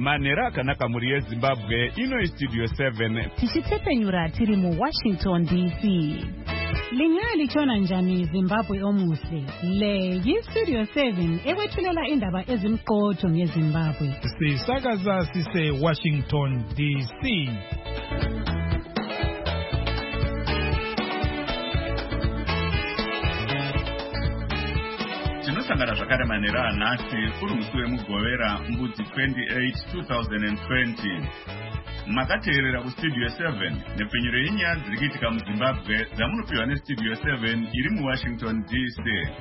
manhero akanaka mhuri yeZimbabwe. Ino Studio 7 tichitsepenyura tiri muWashington DC. Lingali chona njani Zimbabwe omuhle. Le yiStudio 7 ekwethulela indaba ezimqotho ngeZimbabwe. Sisakaza sise Washington DC. tinosangana zvakare manhero anhasi kuri musi wemugovera mbudzi 28 2020. makateerera kuStudio 7 nepfenyuro yenyaya dziri kuitika muZimbabwe dzamunopiwa neStudio 7 iri muWashington DC.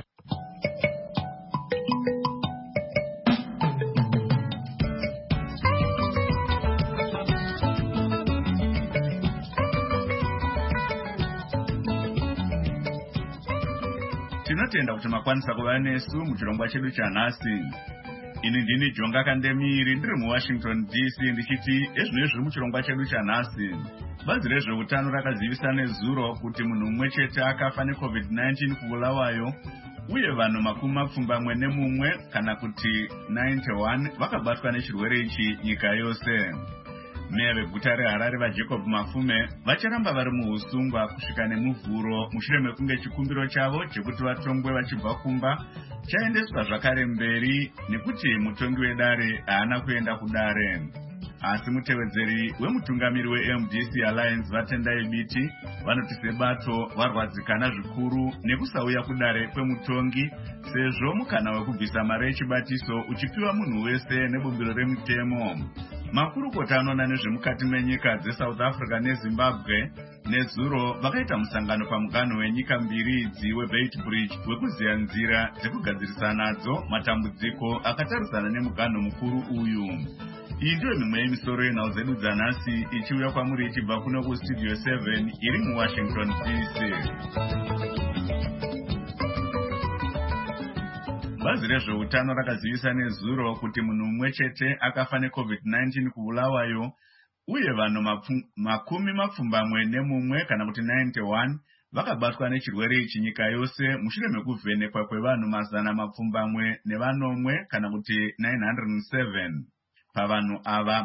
tinotenda kuti makwanisa kuva nesu muchirongwa chedu chanhasi. ini ndini Jonga Kandemiri ndiri muWashington DC ndichiti ezvino zviri muchirongwa chedu chanhasi. bazi rezveutano rakazivisa nezuro kuti munhu mumwe chete akafa neCovid-19 kubulawayo, uye vanhu 21 kana kuti 91 vakabatwa nechirwere ichi nyika yose. meya veguta reHarare vaJacob Mafume vacharamba vari muusungwa kusvika nemuvhuro mushure mekunge chikumbiro chavo chekuti vatongwe vachibva kumba chaendeswa zvakare mberi nekuti mutongi wedare haana kuenda kudare. asi mutevedzeri wemutungamiri weMDC Alliance Vatendai Biti vanoti sebato varwadzikana zvikuru nekusauya kudare kwemutongi, sezvo mukana wekubvisa mari yechibatiso uchipiwa munhu wese nebumbiro remutemo. makurukota anoona nezvemukati menyika dzeSouth Africa neZimbabwe nezuro vakaita musangano pamuganho wenyika mbiri idzi weBeitbridge wekuziya nzira dzekugadzirisa nadzo matambudziko akatarisana nemuganho mukuru uyu. iyi ndiyo mimwe yemisoro yenhau dzedu dzanhasi ichiuya kwamuri ichibva kuno kuStudio 7 iri muWashington DC. bazi rezveutano rakazivisa nezuro kuti munhu mumwe chete akafa neCovid-19 kubulawayo, uye vanhu 21 kana kuti 91 vakabatwa nechirwere ichi nyika yose mushure mekuvhenekwa kwevanhu 140 kana kuti 907. pavanhu ava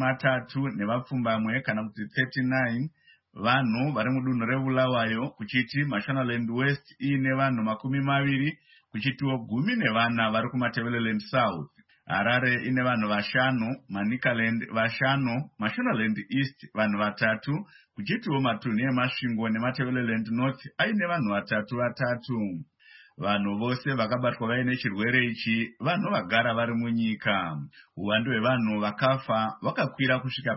30 kana kuti 39 vanhu vari mudunhu reBulawayo, kuchiti Mashonaland West iine vanhu 20, kuchitiwo 14 vari kuMatabeleland South. Harare ine vanhu 5, Manicaland 5, Mashonaland East vanhu 3, kuchitiwo matunhu eMasvingo neMatabeleland North aine vanhu 3. vanhu vose vakabatwa vaine chirwere ichi vanhu vagara vari munyika. uwandu hwevanhu vakafa vakakwira kusvika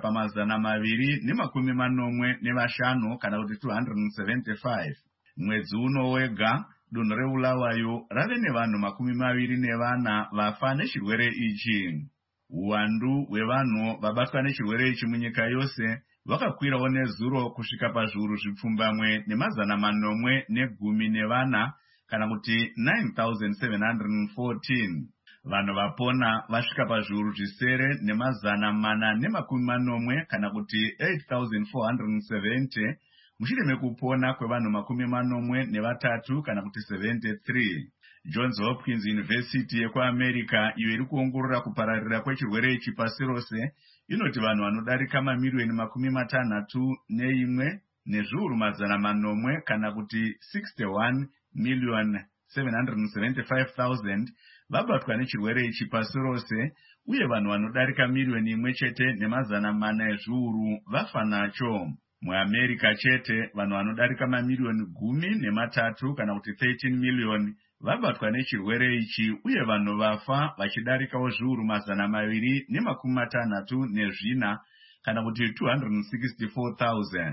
pa245 kana kuti 275. mwedzi uno wega dunhu reBulawayo rave nevanhu 24 vafa nechirwere ichi. uwandu hwevanhu vabatwa nechirwere ichi munyika yose vakakwirawo nezuro kusvika pazviuru 1,414 kana kuti 9,714. vanhu vapona vasvika pazviuru 9,480 kana kuti 8,470 mushure mekupona kwevanhu 43 kana kuti 73. Johns Hopkins University yekuAmerica iyo iri kuongorora kupararira kwechirwere ichi pasi rose inoti vanhu vanodarika mamiliyoni 61 nezviuru 400 kana kuti 61,775,000 vabatwa nechirwere ichi pasi rose, uye vanhu vanodarika miliyoni 1.4 ezviuru vafa nacho. muAmerica chete vanhu vanodarika mamiliyoni 13 kana kuti 13 miliyoni vabatwa nechirwere ichi, uye vanhu vafa vachidarikawo zviuru 264 kana kuti 264,000.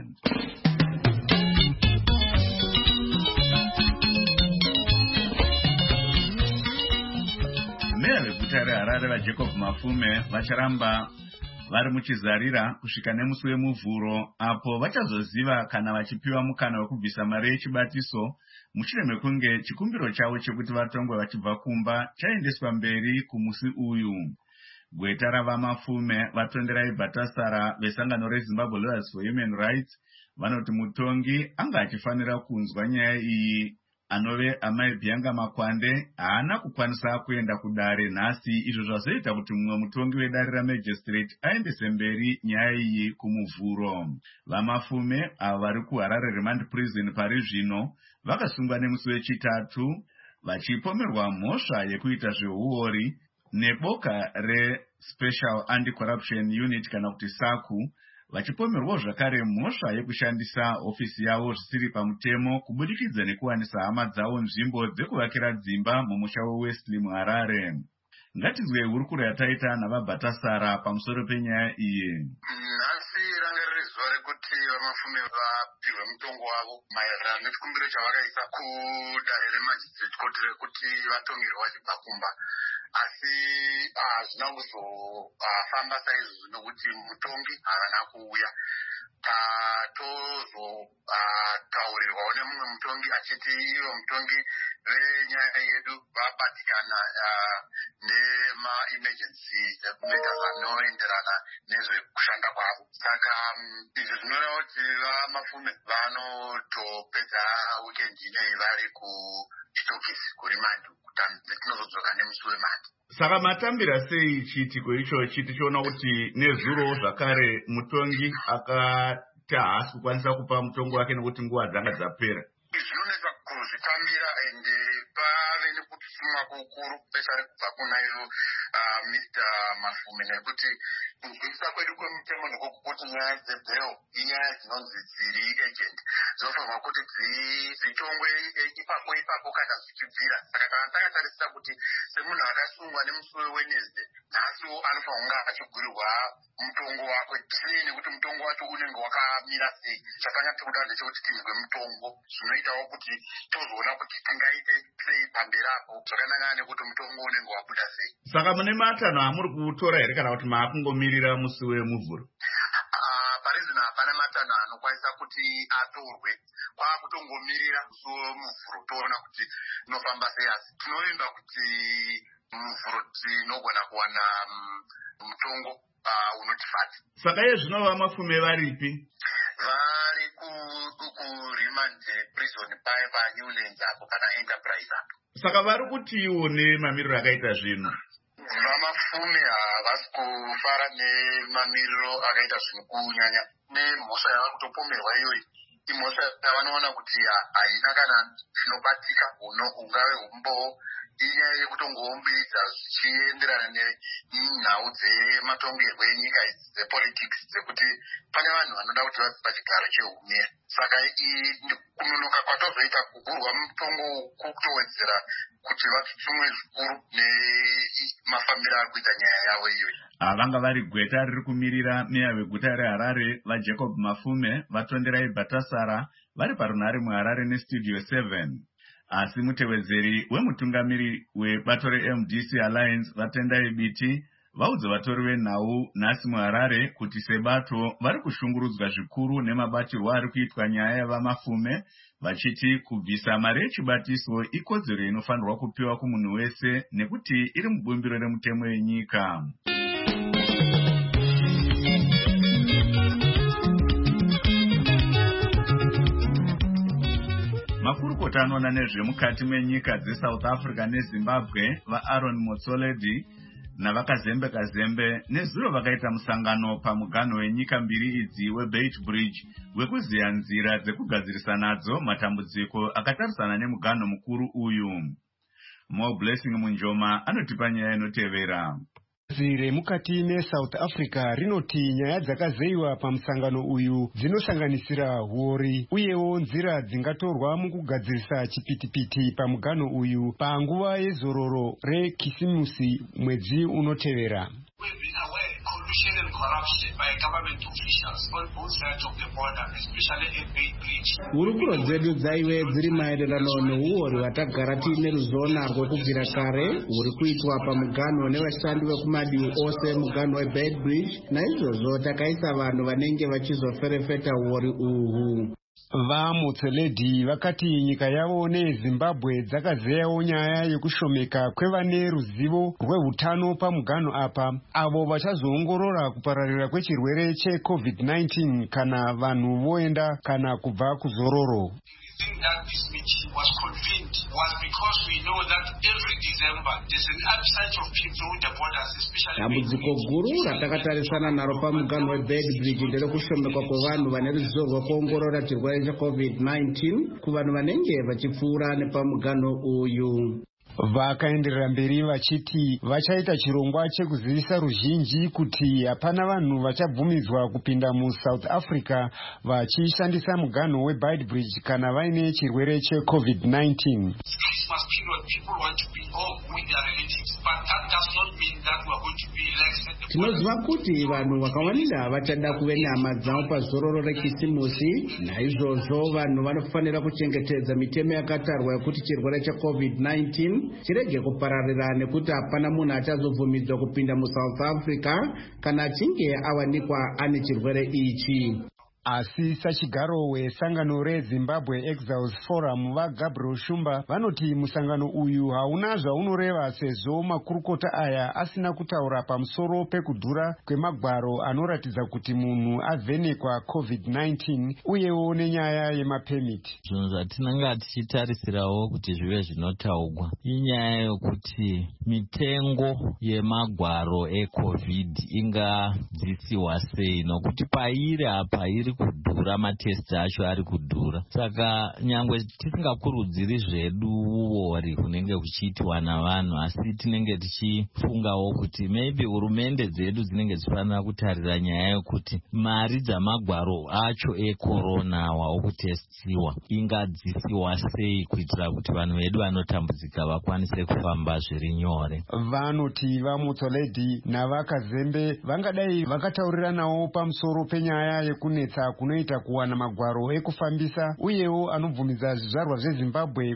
meya veguta reHarare vaJacob Mafume vacharamba vari muchizarira kusvika nemusi wemuvhuro, apo vachazoziva kana vachipiwa mukana wekubvisa mari yechibatiso mushure mekunge chikumbiro chavo chekuti vatongwe vachibva kumba chaendeswa mberi kumusi uyu. gweta ravaMafume vatonderai Bhatasara vesangano reZimbabwe Lawyers for Human Rights vanoti mutongi anga achifanira kunzwa nyaya iyi anove amai Bianga Makwande haana kukwanisa kuenda kudare nhasi, izvo zvazoita kuti mumwe mutongi wedare ramagistrate aendese mberi nyaya iyi kumuvhuro. Vamafume avo vari kuHarare Remand Prison pari zvino vakasungwa nemusi wechitatu vachipomerwa mhosva yekuita zveuori neboka reSpecial Anti-Corruption Unit kana kuti SACU, vachipomerwawo zvakare mhosva yekushandisa hofisi yavo zvisiri pamutemo kubudikidza nekuwanisa hama dzavo nzvimbo dzekuvakira dzimba mumusha weWesley muHarare. Ngatizwe hurukuro yataita navaBhatasara pamusoro penyaya iyi. Nhasi ranga riri zuva rekuti vamafume vapihwe mutongo wavo maererano nechikumbiro chavakaisa kudare remagistrate court rekuti vatongerwe vachibva kumba. Asi hazvina kuzofamba saizvozvo nokuti mutongi havana kuuya. Tatozotaurirwawo nemumwe mutongi achiti ivo mutongi venyaya yedu vabatikana nema-emergency matters anoenderana nezvekushanda kwavo. Saka izvi zvinoreva kuti vamafume vanotopedza wikendi ineyi vari kuchitokisi kurimandi kuti tinozodzoka nemusi wemandi. Saka matambira sei chiitiko ichochi tichiona kuti nezuro zvakare mutongi akati haasi kukwanisa kupa mutongo wake nekuti nguva dzanga dzapera? Zvinonetsa kuzvitambira ende pave nekutusumwa kukuru pechari kubva kuna ivo Mr. Mafume nekuti kunzwisisa kwedu kwemutemo ndikokuti nyaya dzebheo inyaya dzinonzi dziri agent dzinofanirwa kuti dzitongwe ipapo kana zvichibvira. Saka kana takatarisira kuti semunhu akasungwa nemusi weWednesday nhasiwo anofanirwa kunge achigurirwa mutongo wake sei nekuti mutongo wacho unenge wakamira sei. Chatanga tikuda ndechekuti tinzwe mutongo zvinoitawo kuti tozoona kuti tingaite sei pamberi apo zvakanangana nekuti mutongo unenge wabuda sei. Saka mune matanho amuri kutora here kana kuti maakungomirira musi wemuvhuro? Parizvino hapana matanho anokwanisa kuti atorwe, kwakutongomirira musi wemuvhuro toona kuti inofamba sei. Asi tinovimba kuti muvhuro tinogona kuwana mutongo unotifadza. Saka iye zvino vamafume varipi? Vari kuRemand Prison paya paNewlands apo kana Enterprise apo. Saka vari kutiwo nemamiriro akaita zvino? Vamafume havasi kufara nemamiriro akaita zvino kunyanya nemhosva yava kutopomerwa iyoyi. Imhosva yavanoona kuti haina kana zvinobatika ungave humbowo. Inyaya yekutongoumbiridza zvichienderana nenhau dzematongerwo enyika dzepolitics dzekuti pane vanhu vanoda kuti vabve pachigaro cheumera. Saka kunonoka kwatozoita kugurwa mutongo kutowedzera kuti vatutsumwe zvikuru nemafambiro ari kuita nyaya yavo iyoyi. Vanga vari gweta riri kumirira meya weguta reHarare vaJacob Mafume vatonderai Bhatasara vari parunhare muHarare neStudio 7. Asi mutevedzeri wemutungamiri webato reMDC Alliance Vatendai Biti vaudza vatori venhau nhasi muHarare kuti sebato vari kushungurudzwa zvikuru nemabatirwo ari kuitwa nyaya yavamafume, vachiti kubvisa mari yechibatiso ikodzero inofanirwa kupiwa kumunhu wese nekuti iri mubumbiro remutemo wenyika. Makurukota anoona nezvemukati menyika dzeSouth Africa neZimbabwe vaAaron Motsoaledi navakazembe kazembe nezuro vakaita musangano pamuganho wenyika mbiri idzi weBeit Bridge wekuziya nzira dzekugadzirisa nadzo matambudziko akatarisana nemuganho mukuru uyu. Mo Blessing Munjoma anotipa nyaya inotevera. Remukati meSouth Africa rinoti nyaya dzakazeyiwa pamusangano uyu dzinosanganisira huori uyewo nzira dzingatorwa mukugadzirisa chipitipiti pamuganho uyu panguva yezororo rekisimusi mwedzi unotevera. Hurukuro dzedu dzaive dziri maererano neuori hwatagara tiine ruzivo narwo kubvira kare huri kuitwa pamuganho nevashandi vekumadivi ose muganho weBeit Bridge. Naizvozvo takaisa vanhu vanenge vachizoferefeta uori uhu. VaMotsoaledi vakati nyika yavo neZimbabwe dzakazeyawo nyaya yekushomeka kwevane ruzivo rwehutano pamuganho apa, avo vachazoongorora kupararira kwechirwere cheCovid-19 kana vanhu voenda kana kubva kuzororo. reason that this meeting was convened was because we know that every December there's an upsurge of people with the borders, especially dambudziko guru ratakatarisana naro pamugano weBedbridge nderekushomekwa kwevanhu vane ruzivo rwekuongorora chirwere cheCovid-19 kuvanhu vanenge vachipfuura nepamugano uyu. Vakaenderera mberi vachiti vachaita chirongwa chekuzivisa ruzhinji kuti hapana vanhu vachabvumidzwa kupinda muSouth Africa vachishandisa muganho weBedbridge kana vaine chirwere cheCovid-19. Christmas period, people want to be home with their relatives, but that does not mean that we are going to be relaxed. Tinoziva kuti vanhu vakawanda vachada kuve nehama dzavo pazororo rekisimusi. Naizvozvo vanhu vanofanira kuchengetedza mitemo yakatarwa yekuti chirwere cheCovid-19 chirege kupararira nekuti hapana munhu achazobvumidzwa kupinda muSouth Africa kana achinge awanikwa ane chirwere ichi. Asi sachigaro wesangano reZimbabwe Exiles Forum vaGabriel Shumba vanoti musangano uyu hauna zvaunoreva sezvo makurukota aya asina kutaura pamusoro pekudhura kwemagwaro anoratidza kuti munhu avhenekwa COVID-19 uyewo nenyaya yemapemiti. Zvinhu zvatinenge tichitarisirawo kuti zvive zvinotaurwa inyaya yokuti mitengo yemagwaro eCovid ingadzisiwa sei, nokuti pairi apa iri kudhura, matest acho ari kudhura. Saka nyangwe tisingakurudziri zvedu uori kunenge kuchiitwa navanhu, asi tinenge tichifungawo kuti maybe hurumende dzedu dzinenge dzifanira kutarira nyaya yokuti mari dzamagwaro acho ekorona okutestiwa ingadzisiwa sei kuitira kuti vanhu vedu vanotambudzika vakwanise kufamba zviri nyore. Vanoti vaMutsoledhi navaKazembe vangadai vakatauriranawo pamusoro penyaya yekunetsa kunoita kuwana magwaro ekufambisa uyewo anobvumidza zvizvarwa zveZimbabwe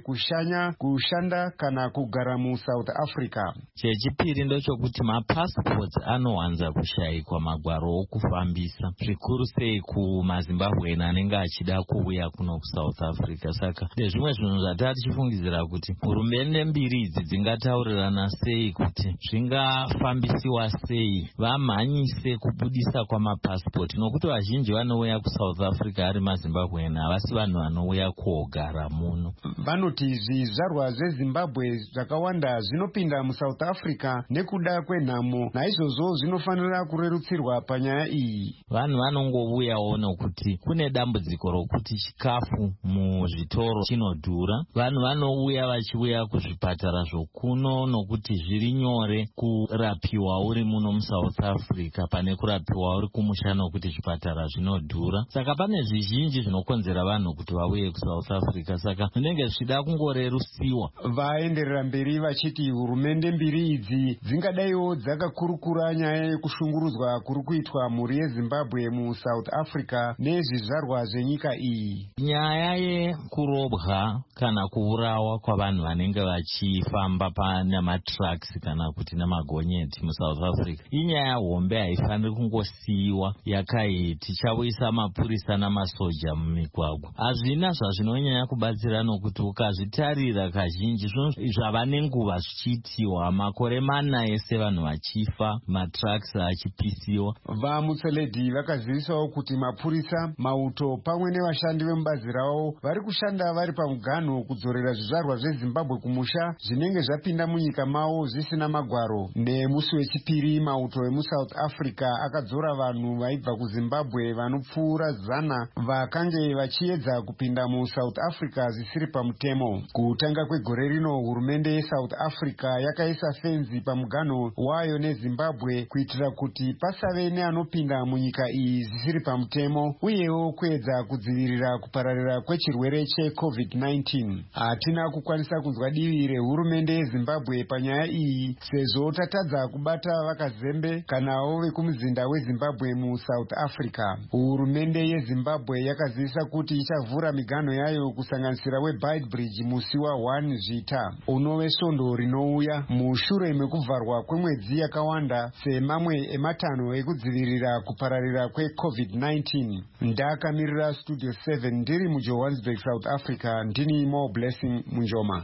kushanda kana kugara muSouth Africa. Chechipiri ndochokuti mapassports anowanza kushayikwa magwaro okufambisa, zvikuru sei kumaZimbabwe anenge achida kuuya kuno kuSouth Africa. Saka ndezvimwe zvinhu zvatari tichifungidzira kuti hurumende mbiri idzi dzingataurirana sei kuti zvingafambisiwa sei, vamhanyise kubudisa kwamapassport, nokuti vazhinji vanouya kuSouth Africa ari maZimbabwe havasi vanhu vanouya kuogara muno. Vanoti zvizvarwa zveZimbabwe zvakawanda zvinopinda muSouth Africa nekuda kwenhamo, naizvozvo zvinofanira kurerutsirwa panyaya iyi. Vanhu vanongouyawo nokuti kune dambudziko rokuti chikafu muzvitoro chinodhura. Vanhu vanouya vachiuya kuzvipatara zvokuno nokuti zviri nyore kurapiwa uri muno muSouth Africa pane kurapiwa uri kumusha nokuti zvipatara zvinodhura. Saka pane zvizhinji zvinokonzera vanhu kuti vauye kuSouth Africa, saka zvinenge zvichida kungorerusiwa. Vaenderera mberi vachiti hurumende mbiri idzi dzingadaiwo dzakakurukura nyaya yekushungurudzwa kuri kuitwa mhuri yeZimbabwe muSouth Africa nezvizvarwa zvenyika iyi. Nyaya yekurobwa kana kuurawa kwavanhu vanenge vachifamba panamatraks kana kuti namagonyeti muSouth Africa inyaya hombe, haifaniri kungosiyiwa yakaiti tichauyisa mapurisa namasoja mumigwagwa. Hazvina zvazvinonyanya kubatsira nokuti ukazvitarira kazhinji zvava nenguva zvichiitiwa, makore mana ese vanhu vachifa, matraks achipisiwa. VaMutsoledhi vakazivisawo kuti mapurisa, mauto pamwe nevashandi vemubazi ravo vari kushanda vari pamuganho kudzorera zvizvarwa zveZimbabwe kumusha zvinenge zvapinda munyika mavo zvisina magwaro. Nemusi wechipiri mauto emuSouth Africa akadzora vanhu vaibva kuZimbabwe vanopfuura 100 vakange vachiedza kupinda muSouth Africa zvisiri pamutemo. Kutanga kwegore rino hurumende yeSouth Africa yakaisa fenzi pamuganho wayo neZimbabwe kuitira kuti pasave neanopinda munyika iyi zvisiri pamutemo uyewo kuedza kudzivirira kupararira kwechirwere cheCovid-19. Hatina kukwanisa kunzwa divi rehurumende yeZimbabwe panyaya iyi sezvo tatadza kubata vaKazembe kanawo vekumuzinda weZimbabwe muSouth Africa. Hurumende yeZimbabwe yakazivisa kuti ichavhura miganho yayo kusanganisira weBedbridge musi wa1 Zvita unove svondo rinouya mushure mekuvharwa kwemwedzi yakawanda semamwe ematanho ekudzivirira kupararira kweCovid-19. Ndakamirira Studio 7 ndiri muJohannesburg, South Africa. Ndini Mo Blessing Munjoma.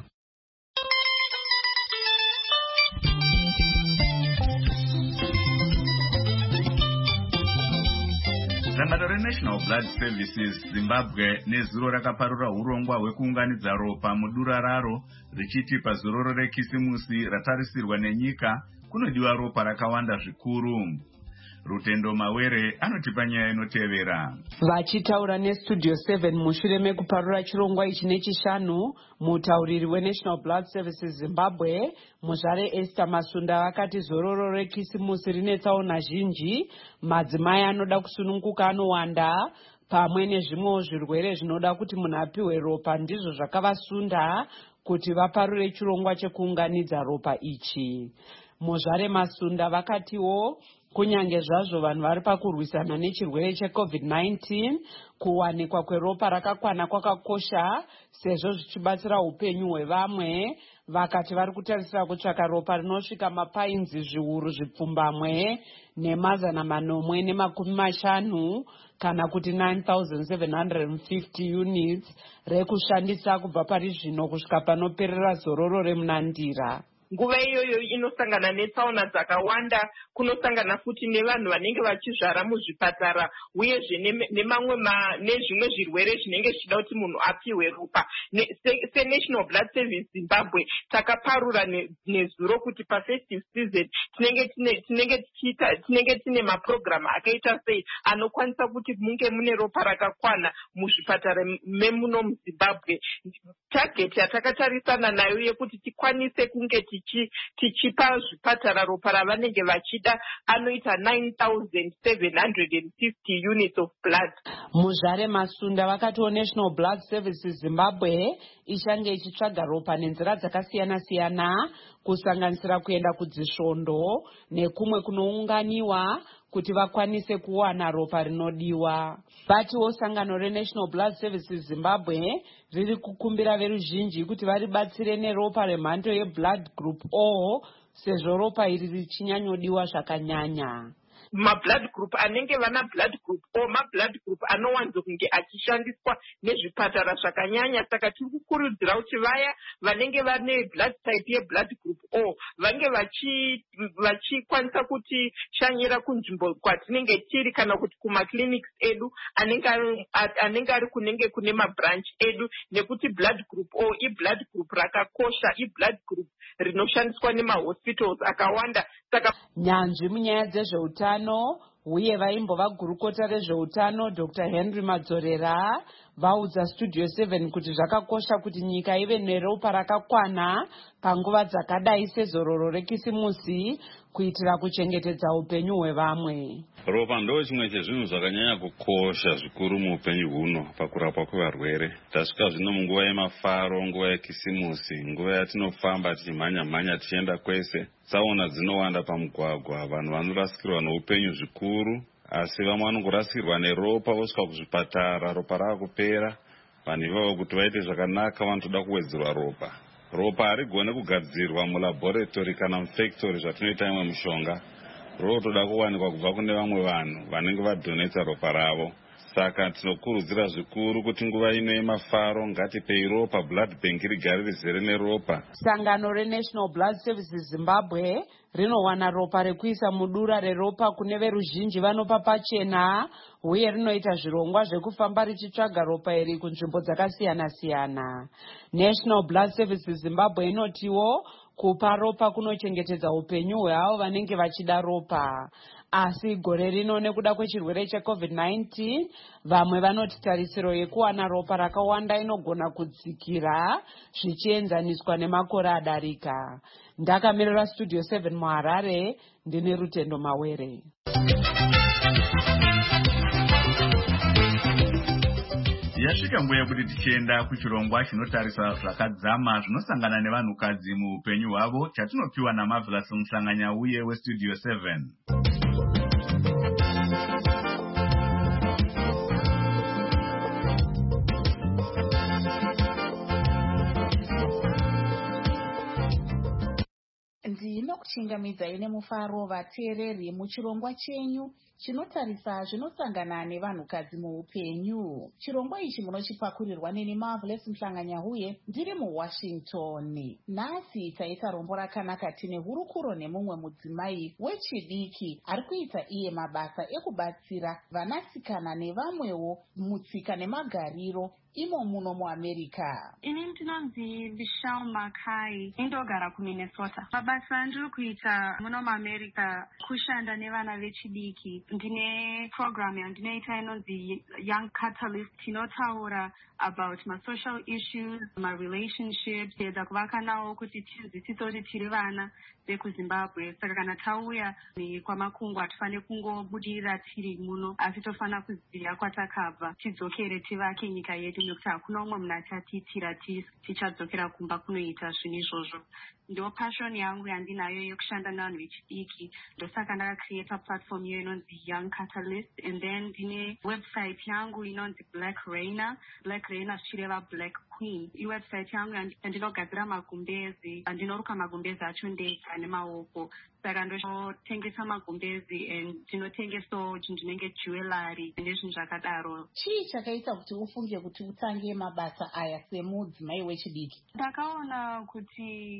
Sangano reNational Blood Services Zimbabwe nezuro rakaparura urongwa hwekuunganidza ropa mudura raro richiti pazororo rekisimusi ratarisirwa nenyika kunodiwa ropa rakawanda zvikuru. Rutendo Mawere anotipa nyaya inotevera. Vachitaura neStudio 7 mushure mekuparura chirongwa ichi nechishanu, mutauriri weNational Blood Services Zimbabwe muzvare Esther Masunda vakati zororo rekisimusi rine tsaona zhinji, madzimai anoda kusununguka anowanda, pamwe nezvimwewo zvirwere zvinoda kuti munhu apiwe ropa ndizvo zvakavasunda kuti vaparure chirongwa chekuunganidza ropa ichi. Muzvare Masunda vakatiwo kunyange zvazvo vanhu vari pakurwisana nechirwere cheCovid-19, kuwanikwa kweropa rakakwana kwakakosha sezvo zvichibatsira upenyu hwevamwe. Vakati vari kutarisira kutsvaka ropa rinosvika mapainzi zviuru zvipfumbamwe nemazana manomwe nemakumi mashanu kana kuti 9,750 units rekushandisa kubva pari zvino kusvika panoperera zororo remunandira. Nguva iyoyo inosangana netsaona dzakawanda, kunosangana futi nevanhu vanenge vachizvara muzvipatara uyezve nezvimwe zvirwere zvinenge zvichida kuti munhu apiwe ropa. SeNational Blood Service Zimbabwe takaparura nezuro kuti pafestive season tinenge tine maprogramu akaita sei anokwanisa kuti munge mune ropa rakakwana muzvipatara memuno muZimbabwe. Target yatakatarisana nayo yekuti tikwanise kunge tichipa zvipatara ropa ravanenge vachida anoita 9,750 units of blood. Muzvare Masunda vakatiwo National Blood Services Zimbabwe ichange ichitsvaga ropa nenzira dzakasiyana-siyana kusanganisira kuenda kudzisvondo nekumwe kunounganiwa kuti vakwanise kuwana ropa rinodiwa. Vatiwo sangano reNational Blood Services Zimbabwe riri kukumbira veruzhinji kuti varibatsire neropa remhando yeBlood Group O sezvo ropa iri richinyanyodiwa zvakanyanya. Mablood group anenge vana blood group O mablood group anowanzo kunge achishandiswa nezvipatara zvakanyanya. Saka tiri kukurudzira kuti vaya vanenge vane blood type yeblood group O vange vachikwanisa kuti shanyira kunzvimbo kwatinenge tiri kana kuti kumakliniki edu anenge ari kunenge kune mabranch edu, nekuti blood group O iblood group rakakosha, iblood group rinoshandiswa nemahospitals akawanda. Saka nyanzvi munyaya dzezveutano uye vaimbova gurukota rezveutano Dr. Henry Madzorera vaudza Studio 7 kuti zvakakosha kuti nyika ive neropa rakakwana panguva dzakadai sezororo rekisimusi kuitira kuchengetedza upenyu hwevamwe. Ropa ndo chimwe chezvinhu zvakanyanya kukosha zvikuru muupenyu huno pakurapwa kwevarwere. Tasvika zvino munguva yemafaro, nguva yekisimusi, nguva yatinofamba tichimhanya tichienda kwese. Tsaona dzinowanda pamugwagwa, vanhu vanorasikirwa neupenyu zvikuru, asi vamwe vanongorasikirwa neropa vosvika kuzvipatara, ropa rakupera. Vanhu ivavo kuti vaite zvakanaka vanotoda kuwedzerwa ropa. Ropa harigone kugadzirwa mulaboratory kana mufactory zvatinoita imwe mishonga. Rotoda kuwanikwa kubva kune vamwe vanhu vanenge vadonetsa ropa ravo. Saka tinokurudzira zvikuru kuti nguva ino yemafaro ngatipei ropa, blood bank rigare rizere neropa. Sangano reNational Blood Services Zimbabwe rinowana ropa rekuisa mudura reropa kune veruzhinji vanopa pachena uye rinoita zvirongwa zvekufamba richitsvaga ropa iri kunzvimbo dzakasiyana-siyana. National Blood Services Zimbabwe inotiwo kupa ropa kunochengetedza upenyu hweavo vanenge vachida ropa. Asi gore rino nekuda kwechirwere cheCovid-19 vamwe vanoti tarisiro yekuwana ropa rakawanda inogona kudzikira zvichienzaniswa nemakore adarika. Ndakamirira Studio 7 muHarare, ndine Rutendo Mawere. Yasvika nguva yekuti tichienda kuchirongwa chinotarisa zvakadzama zvinosangana nevanhukadzi muupenyu hwavo chatinopiwa naMarvelous Musanganyauye weStudio 7. Ndinokuchingamidzai nemufaro vateereri muchirongwa chenyu chinotarisa zvinosangana nevanhukadzi muupenyu. Chirongwa ichi munochipakurirwa neni Marvelous Mhlanganyahuye ndiri muWashington. Nhasi taita rombo rakanaka tine hurukuro nemumwe mudzimai wechidiki ari kuita iye mabasa ekubatsira vanasikana nevamwewo mutsika nemagariro imo muno muAmerica. Ini ndinonzi Michelle Makai, indogara kuMinnesota. Mabasa andiri kuita muno muAmerica kushanda nevana vechidiki. Ndine program yandinoita inonzi Young Catalyst, inotaura about social issues, relationships, kuedza kuvaka nawo kuti tinzwisise kuti tiri vana vekuZimbabwe. Saka kana tauya kwamakungwa hatifaniri kungobudirira tiri muno, asi tofanira kuziva kwatakabva tidzokere tivake nyika yedu, nekuti hakuna umwe munhu achatitira tichadzokera kumba kunoita zvinhu izvozvo. Ndo passion yangu yandinayo yokushanda nevanhu vechidiki. Ndosaka ndakacreata platform iyo inonzi Young Catalyst, and then ndine website yangu inonzi Black Rainer zvichireva Black Queen. Iwebsite yangu yandinogadzira magumbezi, ndinoruka magumbezi acho ndega nemaoko. Saka ndotengesa magumbezi and ndinotengesawo chinenge jewelry nezvinhu zvakadaro. Chii chakaita kuti ufunge kuti utange mabasa aya semudzimai wechidiki? Ndakaona kuti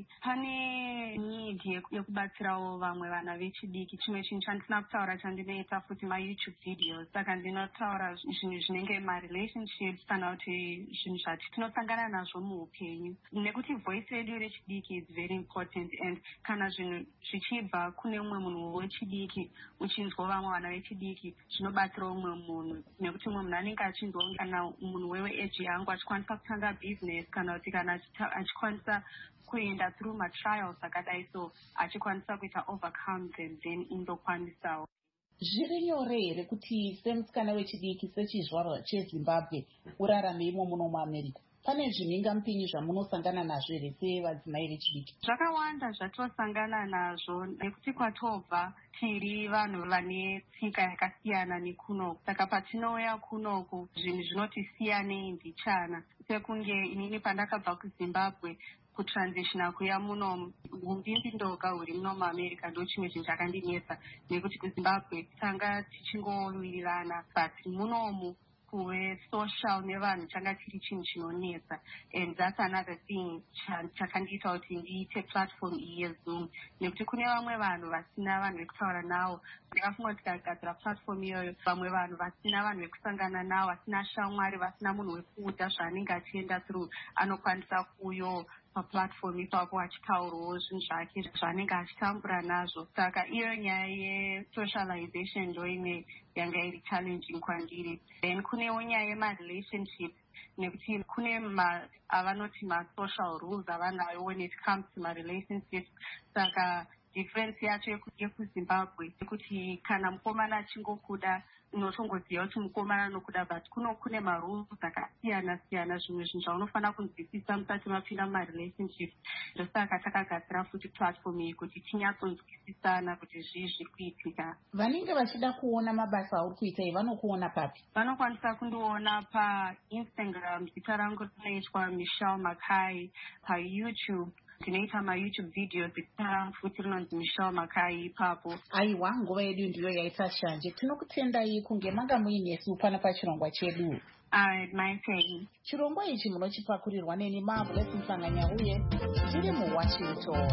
pane need yekubatsirawo vamwe vana vechidiki. Chimwe chinhu chandina kutaura chandinoita futi maYouTube videos. Saka ndinotaura zvinhu zvinenge marelationships kana kuti zvinhu zvati tinosangana nazvo muupenyu, nekuti voice yedu rechidiki is very important. And kana zvinhu zvichibva kune umwe munhu wechidiki uchinzwa vamwe vana vechidiki, zvinobatsira umwe munhu, nekuti umwe munhu anenge achinzwa kana munhu weeji yangu achikwanisa kutanga business, kana kuti kana achikwanisa kuenda through matrials akadai, so achikwanisa kuita overcome them, then indokwanisawo. Zviri nyore here kuti semusikana wechidiki sechizvarwa cheZimbabwe urarame imo muno muAmerica? Pane zvimhingamupinyi zvamunosangana nazvo here sevadzimai vechidiki? Zvakawanda zvatosangana nazvo, nekuti kwatobva tiri vanhu vane tsika yakasiyana nekunoku. Saka patinouya kunoku zvinhu zvinotisiyanei mbichana. Sekunge inini pandakabva kuZimbabwe kutransition kuya muno umbimbi ndoga uri muno muAmerica ndo chimwe chinhu chakandinetsa, nekuti kuZimbabwe tanga tichingowirirana, but munomu kuve social nevanhu changa chiri chinhu chinonetsa. And that's another thing chakandiita kuti ndiite platform iyi yeZoom, nekuti kune vamwe vanhu vasina vanhu vekutaura navo. Ndakafunga kuti tikagadzira platform iyoyo, vamwe vanhu vasina vanhu vekusangana navo, vasina shamwari, vasina munhu wekuuta zvaanenge achienda through, anokwanisa kuyo paplatform ipapo achitaurawo zvinhu zvake zvaanenge achitambura nazvo. Saka iyo nyaya yesocialization ndo imwe yanga iri challenging kwandiri. Then kunewo nyaya yemarelationships, nekuti kune avanoti masocial rules avanayo when it comes to marelationships. Saka difference yacho yekuZimbabwe yekuti kana mukomana achingokuda unotongoziva kuti mukomana anokuda, but kune marules akasiyana siyana, zvimwe zvinhu zvaunofanira kunzwisisa musati mapinda mumarelationships. Ndosaka takagadzira futi platform iyi kuti tinyatsonzwisisana kuti zvii zviri kuitika. Vanenge vachida kuona mabasa auri kuita vanokuona papi? Vanokwanisa kundiona paInstagram, zita rangu rinoitwa Michelle Makai. PaYouTube ndinoita maYouTube videos futi rinonzi Michelle Makai ipapo. Aiwa, nguva yedu ndiyo yaita shanje. Tinokutendai kunge manga muinesu pana pachirongwa chedu. My thing. Chirongwa ichi munochipakurirwa neni Marvelous Mhlanganyahuye ndiri muWashington.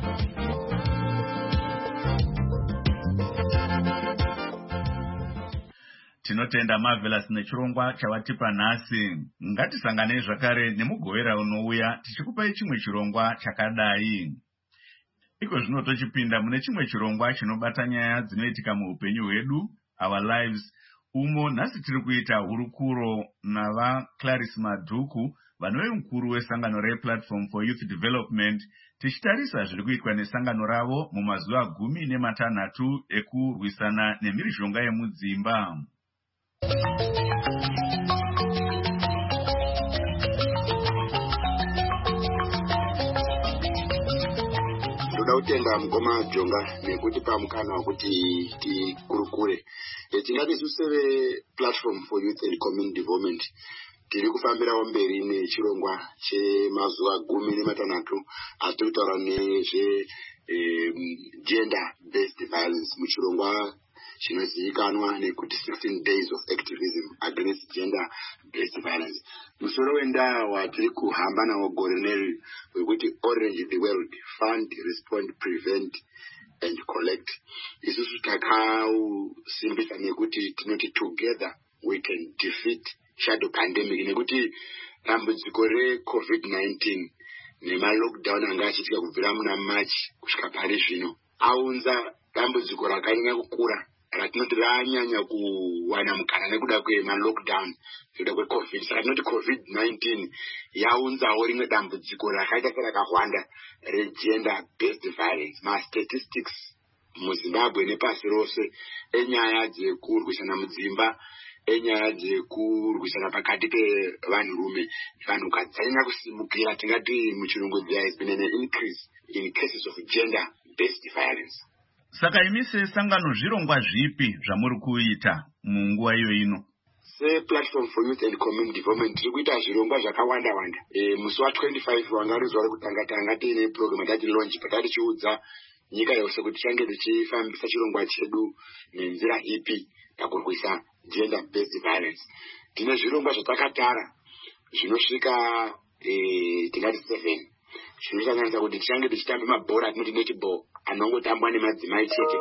Tinotenda Marvelous nechirongwa chawatipa nhasi. Ngatisanganei zvakare nemugowera unouya tichikupai chimwe chirongwa chakadai. Iko zvino tochipinda mune chimwe chirongwa chinobata nyaya dzinoitika muupenyu hwedu, our lives. Umo nhasi tiri kuita hurukuro nava Clarice Madhuku, vanove mukuru wesangano rePlatform for Youth Development, tichitarisa zviri kuitwa nesangano ravo mumazuva 16 ekurwisana nemhirizhonga yemudzimba. Ndoda kutenda mugoma Jonga nekutipa mukana wekuti tikurukure. Tingati suseve Platform for Youth and Community Development tiri kufambirawo mberi nechirongwa chemazuva 16 atiri kutaura nezve gender based violence muchirongwa chinozivikanwa nekuti 16 days of activism against gender based violence. Musoro wenda watiri kuhamba nawo gore neri wekuti Orange the World, Fund, Respond, Prevent and Collect. Isusu takausimbisa nekuti tinoti together we can defeat shadow pandemic, nekuti dambudziko re-COVID-19 nema-lockdown anga achiitika kubvira muna March kusvika pari zvino aunza dambudziko rakanyanya kukura ratinoti ranyanya kuwana mukana nekuda kwema-lockdown nekuda kwe-COVID. Saka tinoti COVID-19 yaunzawo rimwe dambudziko rakaita serakawanda regender based violence. Ma-statistics muZimbabwe nepasi rose enyaya dzekurwisana mudzimba, enyaya dzekurwisana pakati pevanhurume nevanhukadzi dzanyanya kusimukira. Tingati muchirungu there has been an increase in cases of gender based violence. Saka imi sesangano zvirongwa zvipi zvamuri kuita munguva iyo ino? Platform for Youth and Community Development tiri kuita zvirongwa zvakawanda wanda. Musi wa25 wanga ruzuva rekutanga tiine program yatati launch patatichiudza nyika yose kuti change tichifambisa chirongwa chedu nenzira ipi pakurwisa gender based violence. Tine zvirongwa zvatakatara zvinosvika tingati 7 zvinosanganisa kuti tichange tichitambe mabhora atinoti netball anongotambwa nemadzimai chete,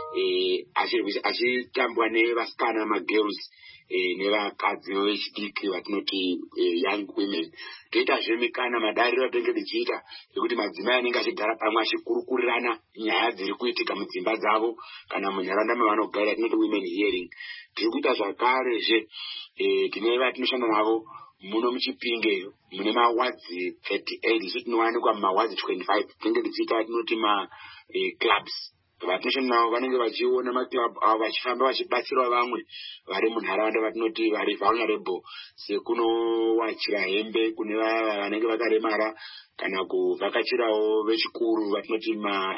achitambwa nevasikana magirls nevakadzi vechidiki vatinoti young women. Toitazve mikana madariro atinenge tichiita ekuti madzimai anenge achigara pamwe achikurukurirana nyaya dziri kuitika mudzimba dzavo kana munharaunda mavanogara, tinoti women hearing. Tiri kuita zvakarezve tine vatinoshanda navo muno muchipinge mune mawadzi 38 isu tinowanikwa mumawadzi 25 tinenge tichiita tinoti clubs. Vatoshanda navo vanenge vachiona maclub avo vachifamba vachibatsira vamwe vari munharaunda vatinoti vari vulnerable, sekunowachira hembe kune vaya vanenge vakaremara kana kuvhakachirawo vechikuru vatinoti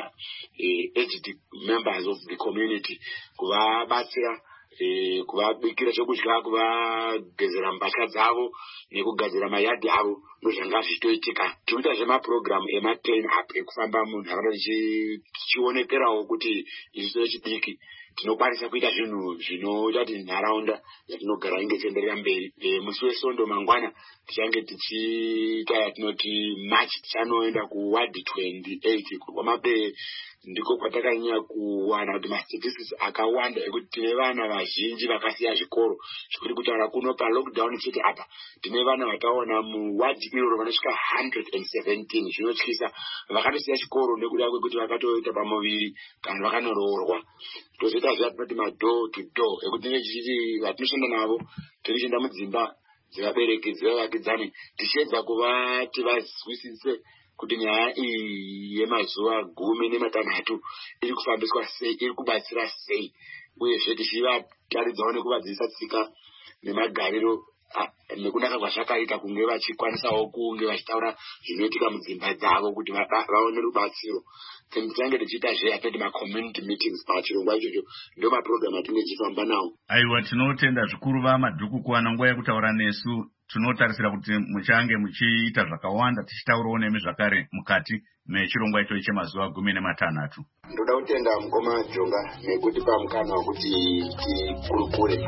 aged members of the community, kuvabatsira kuvabikira chokudya, kuvagezera mbatya dzavo nekugadzira mayadhi avo ndozvanga zvichitoitika. Tinoita zvemaprogramu ema-train up ekufamba munharaunda tichionekerawo kuti isu vechidiki tinokwanisa kuita zvinhu zvinoita kuti nharaunda yatinogara inge ichienderera mberi. Musi weSondo mangwana tichange tichiita yatinoti March, tichanoenda kuward 28 kuRwamabere. Ndiko kwatakanyanya kuwana kuti ma-statistics akawanda ekuti tine vana vazhinji vakasiya zvikoro. Zvikuti kutaura kuno pa-lockdown chete apa tine vana vataona muwadhi iroro vanosvika 117 zvinotyisa vakatosiya chikoro nekuda kwekuti vakatoita pamuviri kana vakanoroorwa. Tozoita zvatinoti ma-door to door ekuti tinenge tichiti vatinoshanda navo tirichienda mudzimba dzevabereki dzevavakidzani tichiedza kuvati vazwisise kuti nyaya iyi yemazuva 16 iri kufambiswa sei, iri kubatsira sei, uyezve tichivataridzawo nekuvadzidzisa tsika nemagariro nekunaka kwazvakaita kunge vachikwanisawo kunge vachitaura zvinoitika mudzimba dzavo kuti vaone rubatsiro. Tichange tichiitazve atoti ma-community meetings pachirongwa ichocho. Ndo maprogramu atinenge tichifamba nawo. Aiwa, tinotenda zvikuru vamadhuku kuwana nguva yekutaura nesu. Tinotarisira kuti muchange muchiita zvakawanda tichitaurawo nemi zvakare mukati mechirongwa icho chemazuva 16. Ndoda kutenda mukoma Jonga nekutipa mukana wekuti tikurukure.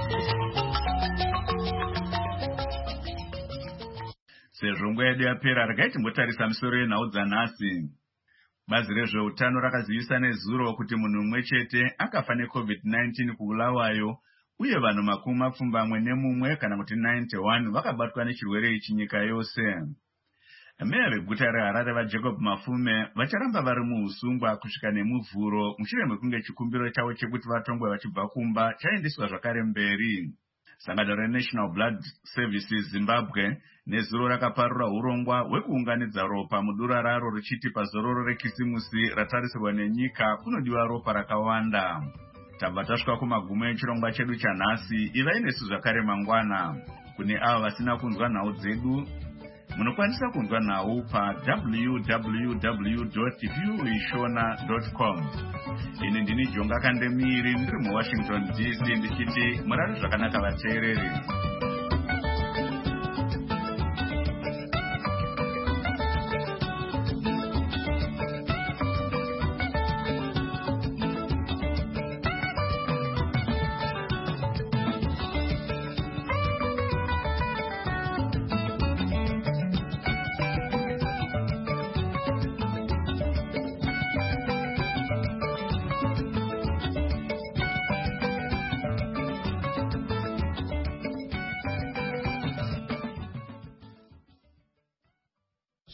Sezvo nguva yedu yapera, regai timbotarisa misoro yenhau dzanhasi. Bazi rezveutano rakazivisa nezuro kuti munhu mumwe chete akafa neCovid-19 kuBulawayo, uye vanhu makumi mapfumbamwe nemumwe kana kuti 91 vakabatwa nechirwere ichi nyika yose. Meya veguta reHarare vaJacob Mafume vacharamba vari muusungwa kusvika nemuvhuro mushure mekunge chikumbiro chavo chekuti vatongwe vachibva kumba chaendeswa zvakare mberi. Sangano reNational Blood Services Zimbabwe nezuro rakaparura urongwa hwekuunganidza ropa mudura raro richiti pazororo rekisimusi ratarisirwa nenyika kunodiwa ropa rakawanda. Tabva tasvika kumagumo echirongwa chedu chanhasi. Ivai nesu zvakare mangwana. Kune avo vasina kunzwa nhau dzedu, munokwanisa kunzwa nhau pa www.viewishona.com. Ini ndini Jonga Kandemiri ndiri muWashington DC ndichiti murari zvakanaka vateereri.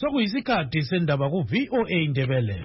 sokuyisikhathi sendaba ku-VOA Indebele.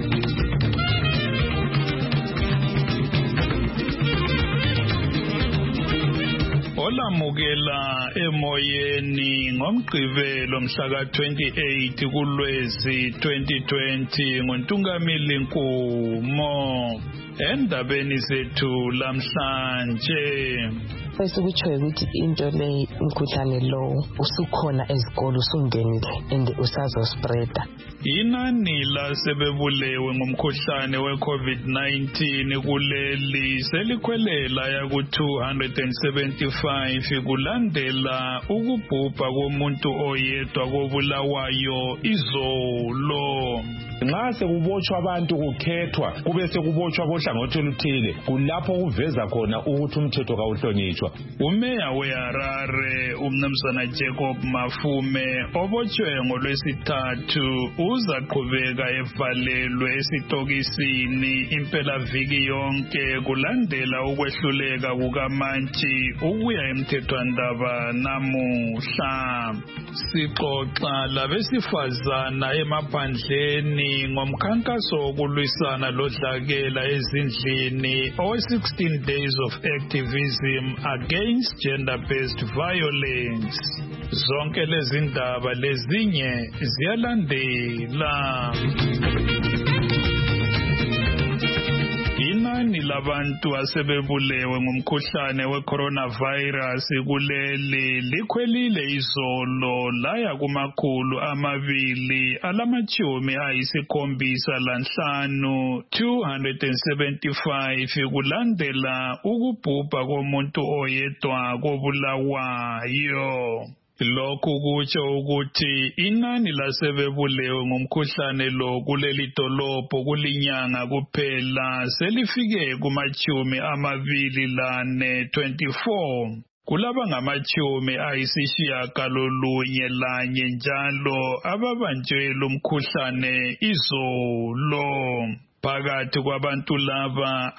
Olamukela emoyeni ngomgqibelo mhla ka-28 kuLwezi 2020 nguNtungamili Nkumo. Endabeni zethu lamhlanje esikutshoyo ukuthi into le umkhuhlane lo usukhona ezikolo usungenile and usazospreada. Inani lasebebulewe ngomkhuhlane we-COVID-19 kuleli selikhwelela yaku-275 kulandela ukubhubha komuntu oyedwa kobulawayo izolo. Nxa sekubotshwa abantu kukhethwa kube sekubotshwa bohlangothi oluthile kulapho kuveza khona ukuthi umthetho kawuhlonitshwa. Umeya weHarare umnumzana Jacob Mafume obotshwe ngolwesithathu uzaqhubeka evalelwe esitokisini impelaviki yonke kulandela ukwehluleka kukaMantshi ukuya emthethwandaba namuhla. Sixoxa labesifazana emaphandleni ngomkhankaso wokulwisana lodlakela ezindlini owe-16 days of activism against gender-based violence. Zonke lezi ndaba lezinye ziyalandela. Inani labantu asebebulewe ngumkhuhlane we-coronavirus kuleli likhwelile izolo laya ku275 275 kulandela ukubhubha komuntu oyedwa kobulawayo. Lokhu kutsho ukuthi inani lasebebulewe ngumkhuhlane lo kuleli dolobho kulinyanga kuphela selifike kuma-24. Kulaba ngama-91 njalo ababanjwe lumkhuhlane izolo. Phakathi kwabantu laba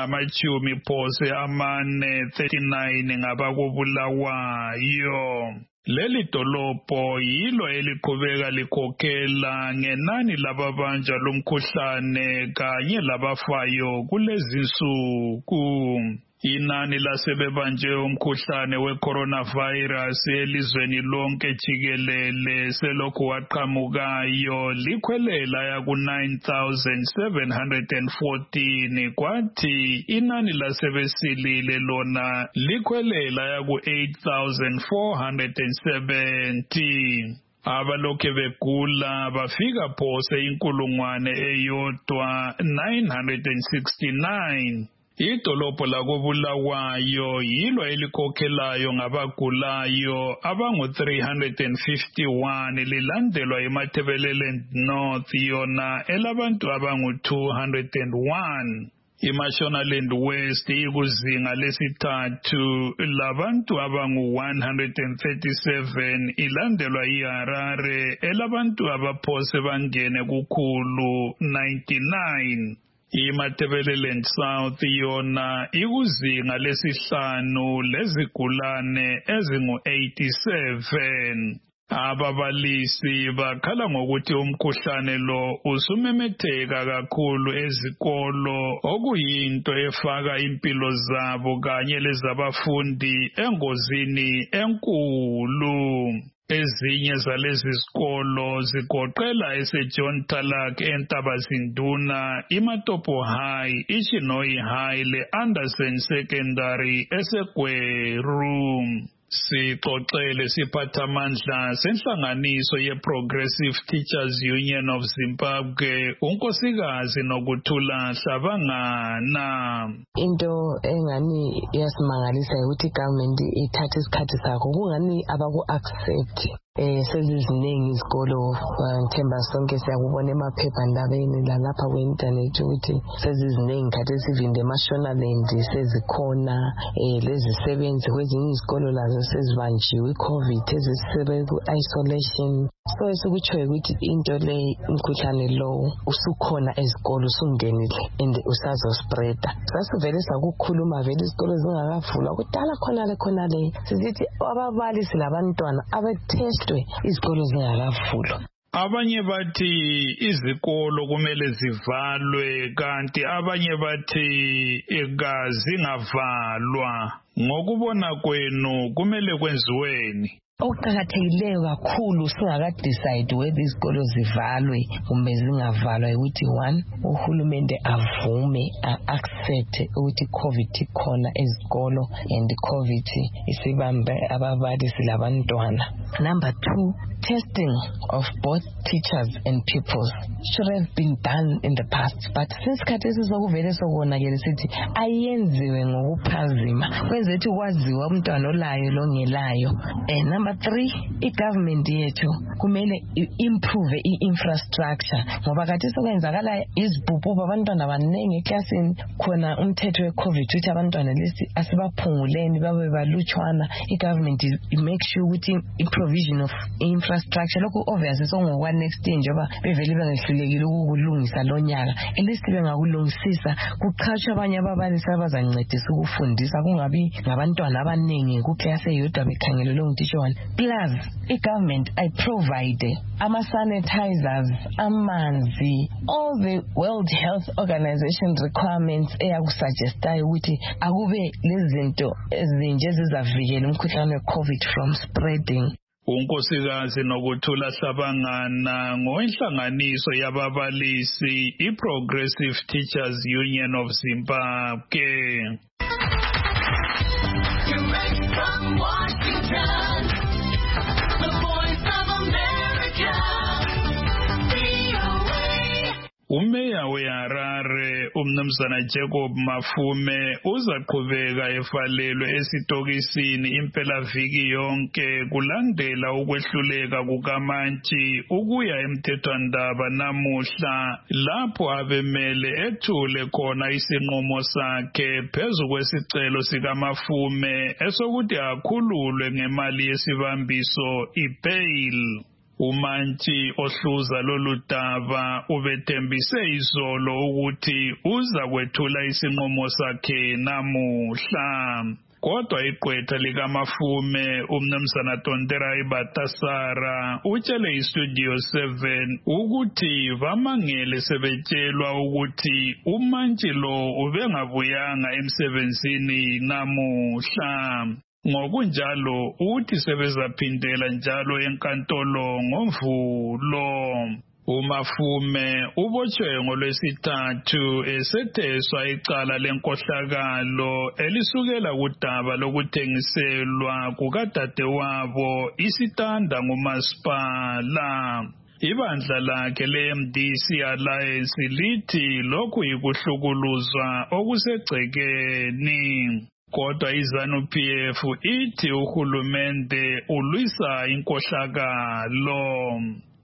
abangama-39 ngabakobulawayo. Leli dolobho yilo eliqhubeka likhokhela ngenani lababanjwa lomkhuhlane kanye labafayo kulezi nsuku. Inani lasebebanjwe umkhuhlane we-coronavirus elizweni lonke jikelele selokhu waqhamukayo likhwelela yaku-9,714 kwathi inani lasebesilile lona likhwelela yaku-8,470. Abalokhe begula bafika phose 1,969. Idolobho lakobulawayo yilo elikhokhelayo ngabagulayo abangu-351 lilandelwa iMatabeleland North yona elabantu abangu-201. iMashonaland West ikuzinga lesithathu labantu abangu-137 ilandelwa iHarare elabantu abaphose bangene kukhulu 99. iMatabeleland South yona ikuzinga lesihlanu lezigulane ezingu-87. Ababalisi bakhala ngokuthi umkhuhlane lo usumemetheka kakhulu ezikolo okuyinto efaka impilo zabo kanye lezabafundi engozini enkulu. Ezinye zalezi zikolo zigoqela eseJohn Talak eNtabazinduna, iMatopo High, iChinoi High le-Anderson Secondary eseGweru. Sixoxele siphathamandla senhlanganiso ye-Progressive Teachers Union of Zimbabwe unkosikazi Nokuthula Hlabangana. Into engani yasimangalisa ukuthi government ithatha isikhathi sakho kungani abaku-accept seziziningi izikolo ngithemba sonke siyakubona emaphephandabeni lalapha kwe-internet ukuthi seziziningi khathesi even eMashonaland sezikhona lezisebenzi kwezinye izikolo lazo sezibanjiwe i-COVID ezisebe ku-isolation. So esikutshoyo ukuthi into le umkhuhlane lo usukhona ezikolo usungenile and usazospreada. Sasivele sakukhuluma vele izikolo zingakavulwa kudala khonale sizithi ababalisi labantwana abetestwe izikolo zingakavulwa. Abanye bathi izikolo kumele zivalwe kanti abanye bathi zingavalwa. Ngokubona kwenu kumele kwenziweni? Okuqakathekileyo kakhulu singakadecide whether izikolo zivalwe kumbe zingavalwa ukuthi one, uhulumende avume accept ukuthi COVID ikhona ezikolo and COVID isibambe ababalisi labantwana. Number two, testing of both teachers and pupils should have been done in the past, but since khathesi sokuvele sokonakele sithi ayenziwe ngokuphazima kwenzethu kwaziwa umntwana olayo longelayo. Number three, i-government yethu kumele improve i-infrastructure ngoba khathesi sokwenzakala izibhubhubhu abantwana abaningi eklasini khona umthetho we-COVID ukuthi abantwana lesi asibaphunguleni babe balutshwana. I-government make sure ukuthi i-provision of infrastructure lokhu obviously sokungokwa next year njengoba bevele bengehlulekile ukukulungisa lo nyaka, at least bengakulungisisa kuqhatshwe abanye ababalisi abazancedisa ukufundisa kungabi ngabantwana abaningi kuklasi eyodwa bekhangelelwe ngutitsha one. Plus i-government provide ama-sanitizers, amanzi, all the World Health Organization requirements eyakusuggestayo ukuthi akube lezinto ezinje ezizavikela umkhuhlane we-COVID from spreading. Unkosikazi Nokuthula Hlabangana ngowenhlanganiso yababalisi i-Progressive Teachers Union of Zimbabwe. Direct from Washington, the Voice of America, VOA. Umeya weHarare umnumzana Jacob Mafume uzaqhubeka evalelwe esitokisini impelaviki yonke kulandela ukwehluleka kukaMantshi ukuya emthethwandaba namuhla lapho abemele ethule khona isinqumo sakhe phezu kwesicelo sikaMafume esokuthi akhululwe ngemali yesibambiso i-bail. uMantshi ohluza lolu daba ubethembise izolo ukuthi uza kwethula isinqumo sakhe namuhla. Kodwa igqwetha likaMafume umnumzana Tonterai Batasara utshele iStudio 7 ukuthi bamangele sebetshelwa ukuthi uMantshi lo ubengabuyanga emsebenzini namuhla. Ngokunjalo uthi sebezaphindela njalo enkantolo ngoMvulo. uMafume ubotshwe ngolwesithathu esetheswa icala lenkohlakalo elisukela kudaba lokuthengiselwa kukadadewabo isitanda ngumasipala. Ibandla lakhe le-MDC Alliance lithi lokhu yikuhlukuluzwa okusegcekeni. Kodwa iZANU-PF ithi uhulumende ulwisa inkohlakalo.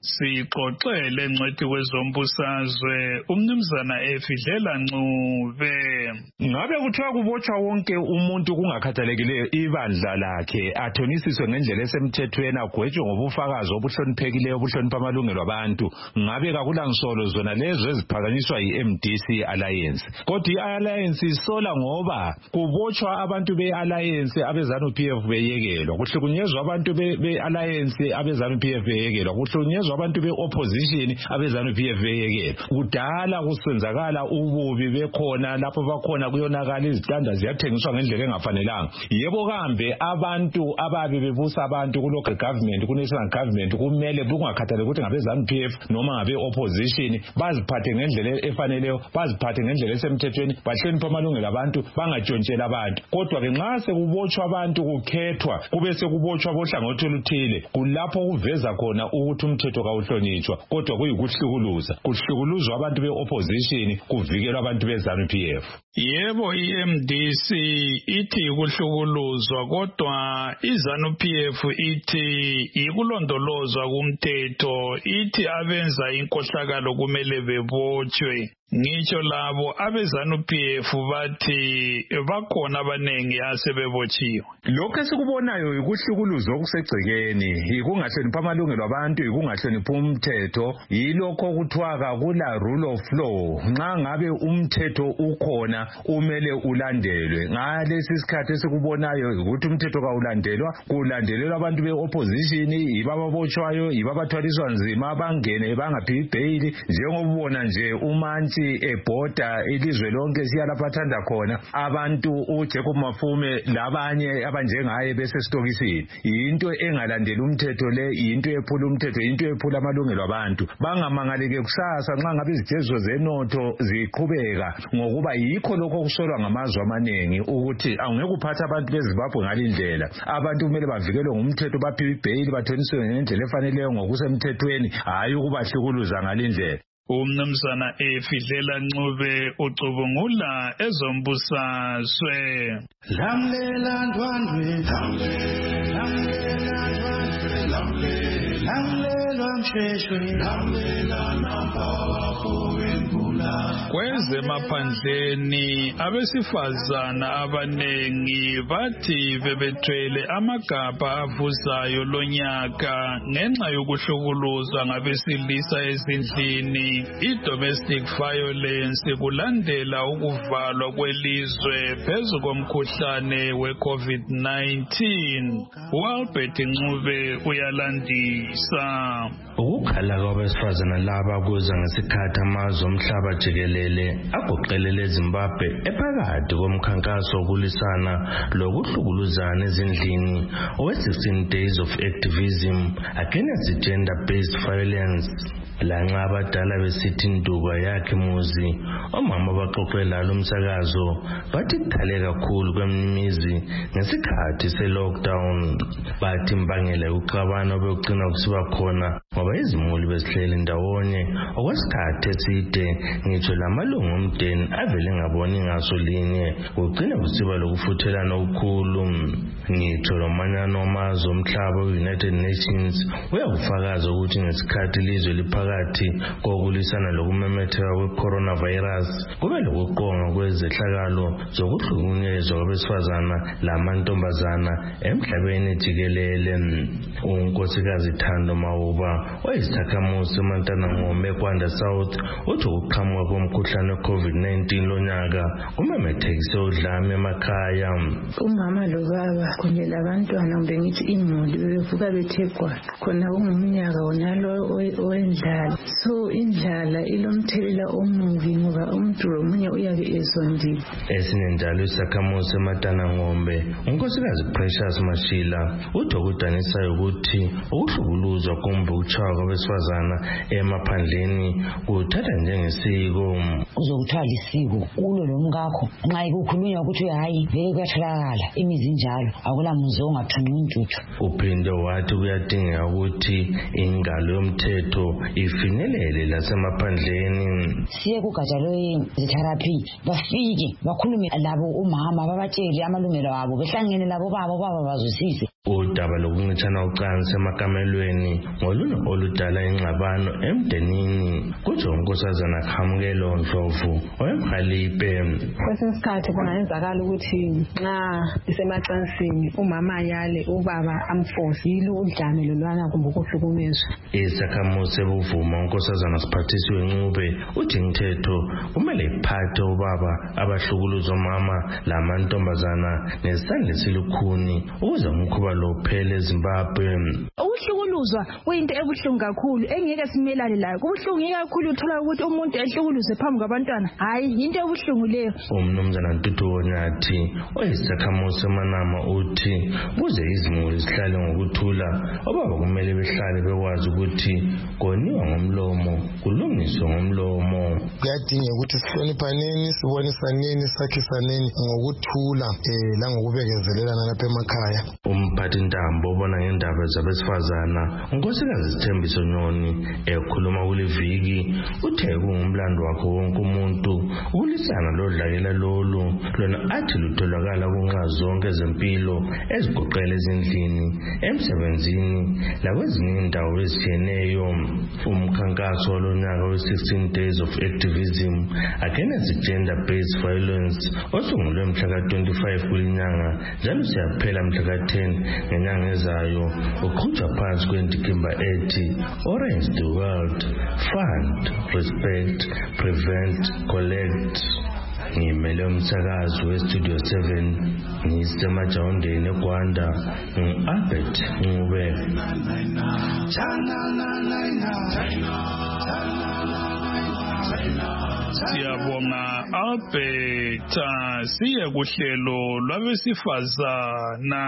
Sixoxele ngcwethi wezombusazwe umnumzana Efidlela Ncube. Ngabe kuthiwa kubotshwa wonke umuntu kungakhathalekile ibandla lakhe athonisiswe ngendlela esemthethweni agwetshwe ngobufakazi obuhloniphekileyo obuhlonipha amalungelo abantu, ngabe kakulansolo zona lezo eziphakanyiswa yi-MDC Alliance. Kodwa i-Alliance isola ngoba kubotshwa abantu be-Alliance abeZANU-PF beyekelwa, kuhlukunyezwa abantu be-Alliance abeZANU-PF beyekelwa, kuhlukunyezwa abantu be-opposition abeZANU-PF beyekelwa. Kudala kusenzakala ububi bekhona lapho bakhona kuyonakala izitanda ziyathengiswa ngendlela engafanelanga. Yebo kambe abantu ababe bebusa abantu ku-local government ku-national government kumele kungakhathalekile ukuthi ngabeZANU-PF noma ngabe-opposition baziphathe ngendlela efaneleyo, baziphathe ngendlela esemthethweni, bahloniphe amalungelo abantu, bangatshontshela abantu. Kodwa-ke nxa sekubotshwa abantu kukhethwa kube sekubotshwa bohlangothi oluthile, kulapho kuveza khona ukuthi umthetho kawuhlonitshwa, kodwa kuyikuhlukuluza, kuhlukuluzwa abantu be-opposition kuvikelwa abantu beZANU-PF. Yebo, i-MDC ithi ukuhlukuluzwa, kodwa iZANU-PF ithi ikulondolozwa kumthetho, ithi abenza inkohlakalo kumele bebotshwe. ngitsho labo abezanu-PF bathi bakhona abanengi asebebotshiwe. Lokho esikubonayo yikuhlukuluza okusegcekeni, yikungahloniphi amalungelo abantu, yikungahloniphi umthetho, yilokho kuthiwa kakula rule of law. Nxa ngabe umthetho ukhona umele ulandelwe. Ngalesi sikhathi esikubonayo ukuthi umthetho kawulandelwa, kulandelelwa abantu be-opposition, yibo ababotshwayo, yibo abathwaliswa nzima, bangene bangaphi bail. Njengobona nje umantshi ebhoda ilizwe lonke siyalapha athanda khona, abantu uJacob Mafume labanye abanjengaye besestokisini. Yinto engalandela umthetho le, yinto ephula umthetho, yinto ephula amalungelo abantu. Bangamangaleke kusasa nxa ngabe izijezo zenotho ziqhubeka, ngokuba yikho lokho okusolwa ngamazwe amaningi ukuthi angeke uphatha abantu beZimbabwe ngalindlela. Abantu kumele bavikelwe ngumthetho, baphiwe ibail, bathoniswe ngendlela efaneleyo ngokusemthethweni, hayi ukubahlukuluza ngalindlela. Umnumzana Efidlela Ncube ucubungula ezombusazwe. Lamlela ndwandwe, lamlela ndwandwe, lamlela msheshwe, lamlela nampawakho wembula. Kwezemaphandleni abesifazana abanengi bathi bebethwele amagabha avuzayo lonyaka ngenxa yokuhlukuluzwa ngabesilisa ezindlini. I-domestic violence kulandela ukuvalwa kwelizwe phezu komkhuhlane we-COVID-19. U-Albert Ncube uyalandisa. Ukukhala kwabesifazana laba kuza ngesikhathi amazwe omhlaba jikelele agoqelele eZimbabwe ephakathi komkhankaso wokulisana lokuhlukuluzana ezindlini owe-16 days of activism against gender-based violence. Lanxa abadala besithi induba yakhe muzi, omama abaxoxe lalo umsakazo bathi kukhale kakhulu kwemizi ngesikhathi se-lockdown. Bathi imbangela yokuxabana obekugcina kusiba khona ngoba izimuli bezihleli ndawonye okwesikhathi eside, ngitsho lamalungu omndeni avele ngaboni ngaso linye, kugcina kusiba lokufuthelana okukhulu. Ngitsho lomanyano wamazwe omhlaba we-United Nations uyakufakaza ukuthi ngesikhathi ilizwe liphakathi kokulisana lokumemetheka kwe-coronavirus kube lokuqonga kwezehlakalo zokuhlukunyezwa kwabesifazana lamantombazana emhlabeni jikelele. UNkosikazi Thando Mauba oyisakhamuzi eMantanangombe eKwanda South uthi ukuqhamuka komkhuhlane we-COVID-19 lonyaka kumemethekise udlame emakhaya. Umama lobaba kunye labantwana kumbe ngithi imuli bevuka bethe gwaqa khona kungumnyaka wonalo owendlala. So indlala ilomthelela omubi ngoba umuntu lomunye uyabe ezondile. Esinye njalo isakhamuzi eMantanangombe unkosikazi Precious Mashila uthi okudanisayo ukuthi ukuhlukuluzwa kumbe ukutshaywa kwabesifazana emaphandleni kuthatha njengesiko. Uzokuthwala isiko ulo lomkakho nxa ikukhulunywa ukuthi hayi vele kuyatholakala imizi njalo akula muzi ongathunqa intuthu. Uphinde wathi kuyadingeka ukuthi ingalo yomthetho ifinyelele lasemaphandleni. Siye kugatsha lwezitherapy bafike bakhulume labo umama babatshele amalungelo abo behlangene labo baba bazwisise. Udaba lokuncitshana ucansi emakamelweni ngolunye oludala ingxabano emdenini kutsho unkosazana Khamukelo Ndlovu oyemhalipe. Kwesinye isikhathi kungayenzakala ukuthi nxa isemacansini umama yale ubaba amforce yilo udlame lolwana kumbe ukuhlukumezwa. Isakhamuzi sebuvuma unkosazana Siphathiswe Ncube uthi umthetho kumele iphathe ubaba abahlukuluzwa mama lamantombazana nesandla esilukhuni ukuze umkhuba lophele eZimbabwe. Ukuhlukuluzwa kuyinto ebuhlungu kakhulu engeke simelane layo. Kubuhlungu kakhulu uthola ukuthi umuntu ehlukuluzwe phambi kwabantwana. Hayi into ebuhlungu leyo. Umnumzana Ntuthu Nyathi oyisakhamuzi seManama uthi kuze izimuli zihlale ngokuthula obaba kumele behlale bekwazi ukuthi koniwa ngomlomo kulungiswe ngomlomo. Kuyadingeka ukuthi sihloniphaneni, sibonisaneni, sakhisaneni ngokuthula langokubekezelelana lapha emakhaya. umphathi ntambo obona ngendaba zabesifazana unkosikazi Sithembiso Nyoni ekhuluma kule viki uthe kungumlando wakhe wonke umuntu ukulisana lodlakela lolu lona athi lutholakala kunxa zonke ezempilo ezigoqela ezindlini emsebenzini lakwezinye indawo ezitshiyeneyo. Umkhankaso walonyaka we-16 Days of Activism Against Gender-Based Violence osungulwe mhla ka-25 kulinyanga njalo siyaphela mhla ka-10 ngenyanga ezayo uqhutshwa phansi kwendikimba ethi Orange the World, Fund, Respect, Prevent, Collect. Ngimele umsakazi we-Studio 7 ngisemajawundeni eGwanda ngu-Albert Ncube. Siyabonga Albert. Siye kuhlelo lwabesifazana.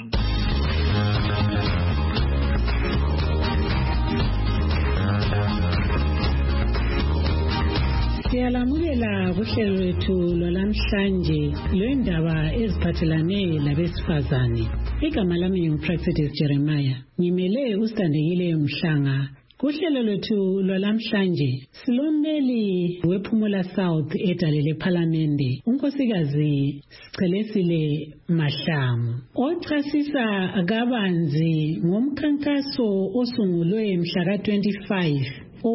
Siyalamukela kuhlelo lwethu lwalamhlanje lwendaba eziphathelane labesifazane. Igama lami nguPractice Jeremiah. Ngimele uSithandekile Mhlanga. Kuhlelo lwethu lwalamhlanje silommeli wePhumula South edale lePhalamende unkosikazi Sichelesile Mahlamu ochasisa kabanzi ngomkhankaso osungulwe mhla ka-25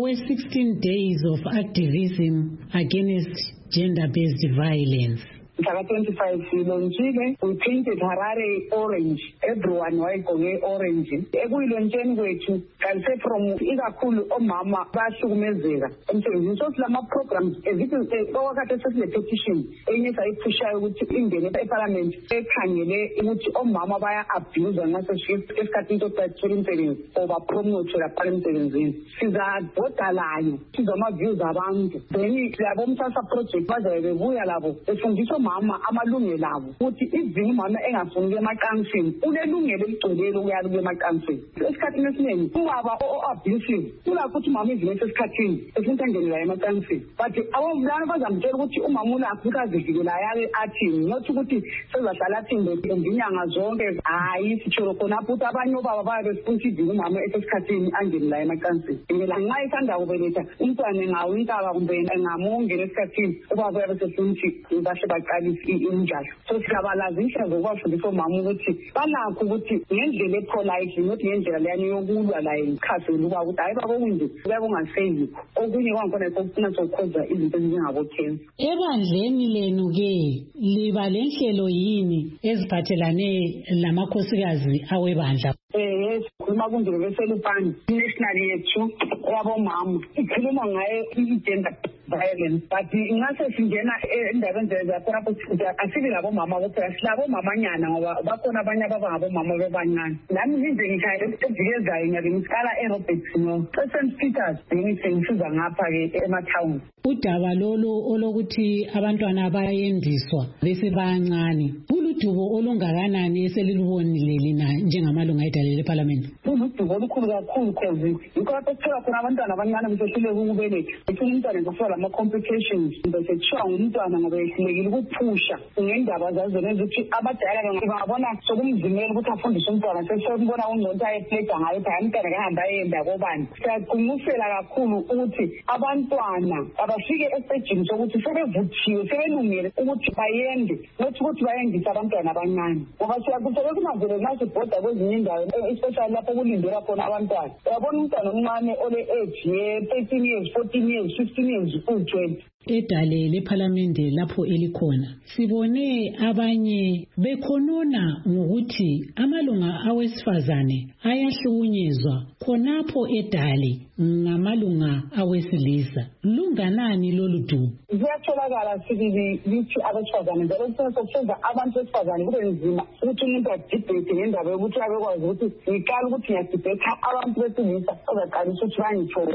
owe-16 Days of Activism Against Gender-Based Violence. Mhla 25 silonjile we painted Harare orange, everyone wayegqoke orange. Ekuyilonjeni kwethu kanti from ikakhulu omama bahlukumezeka emsebenzini. So silama programs ezithi okwakade sesile petition enye sayiphushayo ukuthi ingene eParliament ekhangele ukuthi omama baya abuse ngaso esikhathini sokuthola imisebenzi oba promote lapha emsebenzini. Sizabhodalayo sizama views abantu. Then labo umsasa project bazabe bebuya labo befundiswa mama amalungelo abo ukuthi izini mama engafuni emacansini unelungelo eligcwele ukuya emacansini. Esikhathini esiningi ubaba o-abusive kulapho ukuthi mama izini esesikhathini efuna angene la emacansini, but abantwana bazamtshela ukuthi umama ulapho ukazivikela yake athini, not ukuthi sezahlala athini ngenyanga zonke. Hayi sitsholo khonapho ukuthi abanye obaba babe befuna izini umama esesikhathini angene la emacansini. Ngela nxa isanda kubeletha umntwana engawintaba kumbe engamongela esikhathini ubaba uyabe sefuna ukuthi bahle baqalise injalo. So siyabalazisha zokwafundisa omama ukuthi balakho ukuthi ngendlela epolite not ngendlela leyani yokulwa la ikhasela uba ukuthi hayi baba kunje kuyabe ungaseyikho okunye kwangikhona kokufuna sokukhoza izinto ezingabo-cancer. Ebandleni lenu ke liba lenhlelo yini eziphathelane lamakhosikazi awebandla? Sikhuluma kunje beselupani national yethu yabomama ikhuluma ngayo i-gender violence, but ingase singena endabeni zakhonapho asibi labomama kuphela silabomamanyana ngoba bakhona abanye abangabomama bebancane. Nami ngize ngikhaya evikezayo ngiyabe ngisikala eRoberts no St. Peters ngisiza ngapha-ke emathawuni. Udaba lolo olokuthi abantwana bayendiswa bese bancane uludubo olungakanani eselilubonile lina njengamalunga edale leParliament? Uludubo olukhulu kakhulu cause yikho lapho kuthiwa khona abantwana abancane besehluleka ukubeletha. Ethuna umntwana kufika lama-complications bese kuthiwa ngumntwana ngoba ehlulekile ukuphusha ngendaba zazona ezithi abadala bangabona sokumzimela ukuthi afundise umntwana sesembona ungcono ukuthi ayepleda ngayo ukuthi hayi umntwana kahamba ayenda kobani. Siyaqinisela kakhulu ukuthi abantwana abafike esejini sokuthi sebevuthiwe sebelungele ukuthi bayende nokuthi ukuthi bayendise abantwana abancane ngoba siyakuthole kunazele nasibhoda kwezinye indawo especially lapho kulindela khona abantwana. Uyabona umntwana omncane ole-age ye-13 years 14 years 15 years u-20 edale lePhalamende lapho elikhona sibone abanye bekhonona ngokuthi amalunga awesifazane ayahlukunyezwa khonapho edale ngamalunga awesilisa. Lunganani lolu dubo? Ziyatholakala sibili lithi abesifazane njalo kusenza abantu besifazane kube nzima ukuthi umuntu adibhete ngendaba yokuthi abekwazi ukuthi ngiqala ukuthi ngiyadibhetha abantu besilisa ozaqalisa ukuthi bangithole.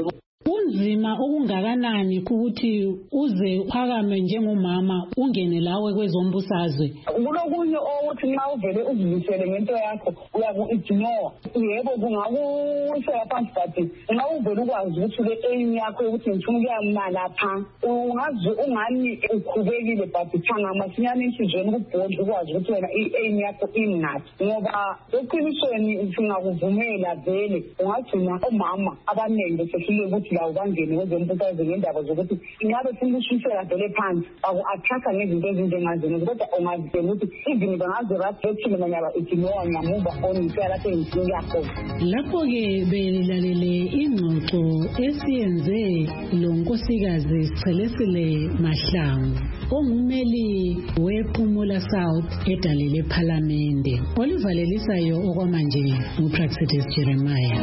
Kunzima okungakanani ukuthi uze uphakame njengomama ungene lawe kwezombusazwe? Kulokunye ukuthi nxa uvele uzimisele ngento yakho uyaku-ignore. Yebo kungakuwisela phansi, but nxa uvele ukwazi ukuthi le-aim yakho yokuthi ngifuna ukuyama lapha, ungaze ungani ukhubekile, but thanga masinyane enhliziyweni kubhodle ukwazi ukuthi wena i-aim yakho ingaphi. Ngoba eqinisweni singakuvumela vele ungagcina omama abaningi besehluleka ukuthi lawo bangene kwezombusazwe ngendaba zokuthi ingabe funa ukushisela vele phansi baku-attracta ngezinto ezinjengazena, kodwa ungazitela ukuthi even bangaze rathethile manyaba ignore nyamuva onitsela lapho engifuna yakhona. Lapho-ke belalele ingxoxo esiyenze lo nkosikazi Celestile Mahlangu ongumeli wePhumula South edalele ePhalamende. Olivalelisayo okwamanje nguPraxedis Jeremiah.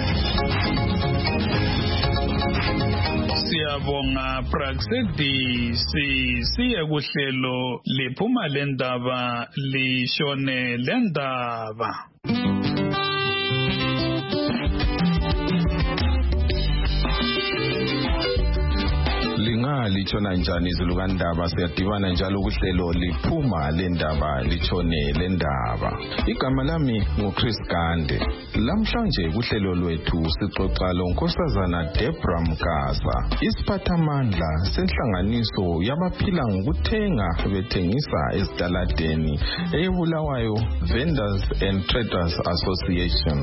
Siyabonga Praxedis. Siye kuhlelo liphuma lendaba lishone lendaba. Litshona njani izulu kandaba? Siyadibana njalo kuhlelo liphuma lendaba litshone lendaba. Igama lami nguChris Gande. Lamhlanje kuhlelo lwethu sixoxa lonkosazana Debra Mkasa, isiphathamandla senhlanganiso yabaphila ngokuthenga bethengisa ezitaladeni eyeBulawayo Vendors and Traders Association.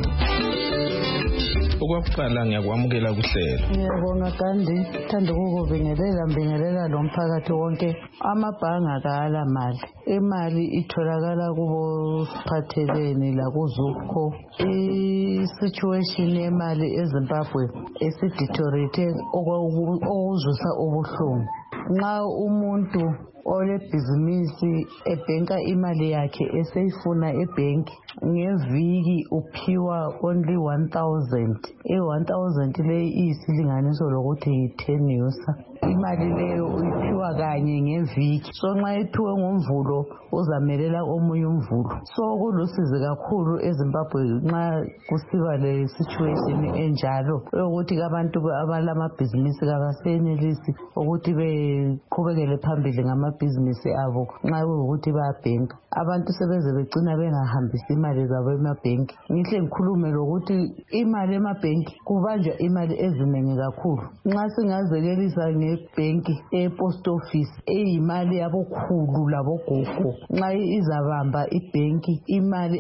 Okwakuqala ngiyakwamukela kuhlelo. Ngiyabonga Gandhi, thanda ukukubingelela lo mphakathi wonke. Amabhange akala mali. Imali itholakala kubo phatheleni la kuZUCO. I-situation yemali eZimbabwe esideteriorate okuzwisa ubuhlungu. Nxa umuntu olebhizinisi ebhenka imali yakhe eseyifuna ebhenki ngeviki uphiwa only 1,000. I-1,000 leyi iyisilinganiso lokuthi yi-10 yosa. Imali leyo uyiphiwa kanye ngeviki. So nxa iphiwe ngomvulo uzamelela omunye umvulo. So kulusizi kakhulu eZimbabwe nxa kusiba le situation enjalo ukuthi abantu abalamabhizinisi kabasenelisi ukuthi beqhubekele phambili ngamabhizinisi abo nxa ukuthi bayabhenka. Abantu sebeze begcina bengahambisi imali zabo emabhenki. Ngihle ngikhulume lokuthi imali emabhenki kubanjwa imali ezinengi kakhulu. Nxa singazekelisa ngebhenki e-post office eyimali yabokhulu labogogo, nxa izabamba ibhenki imali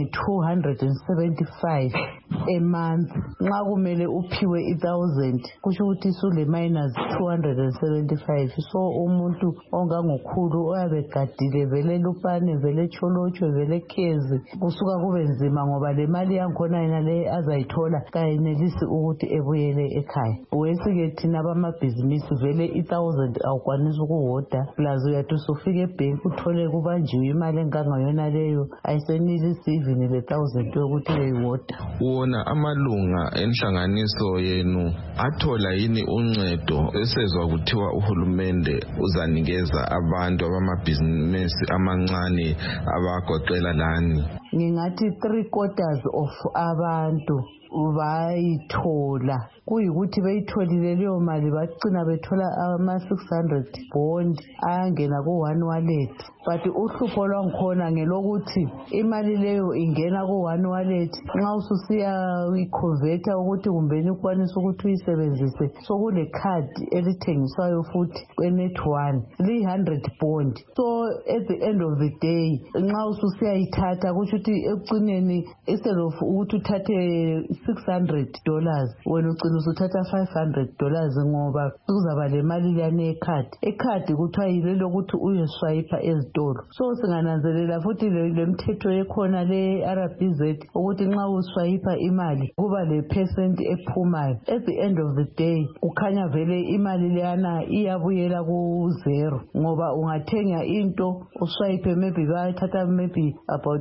engange-275 a month, nxa kumele uphiwe 1,000 kusho ukuthi sule minus 275. So umuntu ongangokhulu oyabe gadile vele lupane vele cholotshwe vele khezi kusuka kube nzima ngoba le mali yankhona yena le azayithola kayenelisi ukuthi ebuyele ekhaya. Wesike thina abamabhizinisi vele 1,000 awukwanisa ukuhoda, plus uyathi usufika ebhenki uthole kubanjiwe imali engangayona leyo ayisenelisi even le 1,000 yokuthi uyihoda. Wona amalunga enhlanganiso yenu athola yini uncedo esezwa kuthiwa uhulumende uzanikeza abantu abamabhizinisi amancane abagoqela lani? Ngingathi 3/4 of abantu bayithola. Kuyikuthi beyitholile leyo mali bacina bethola ama-600 bond ayangena ku-1 wallet. But uhlupho lwangikhona ngelokuthi imali leyo ingena ku-1 wallet nxa ususiya uyiconverta ukuthi kumbeni ukwanisa ukuthi uyisebenzise. So kule khadi elithengiswayo futhi kwe-Net1 li-100 bond. So at the end of the day nxa ususiyayithatha kusho ukuthi ekucineni instead of ukuthi uthathe $600 wena ugcina usuthatha $500 ngoba kuzaba le mali lane ekhadi. Ekhadi kuthiwa yilelo ukuthi uyeswipe ezitolo. So singananzelela futhi le mthetho ekhona le RBZ ukuthi nxa uswipe imali kuba le percent ephumayo. At the end of the day ukhanya vele imali leyana iyabuyela ku-0 ngoba ungathenga into uswipe maybe bayathatha maybe about 20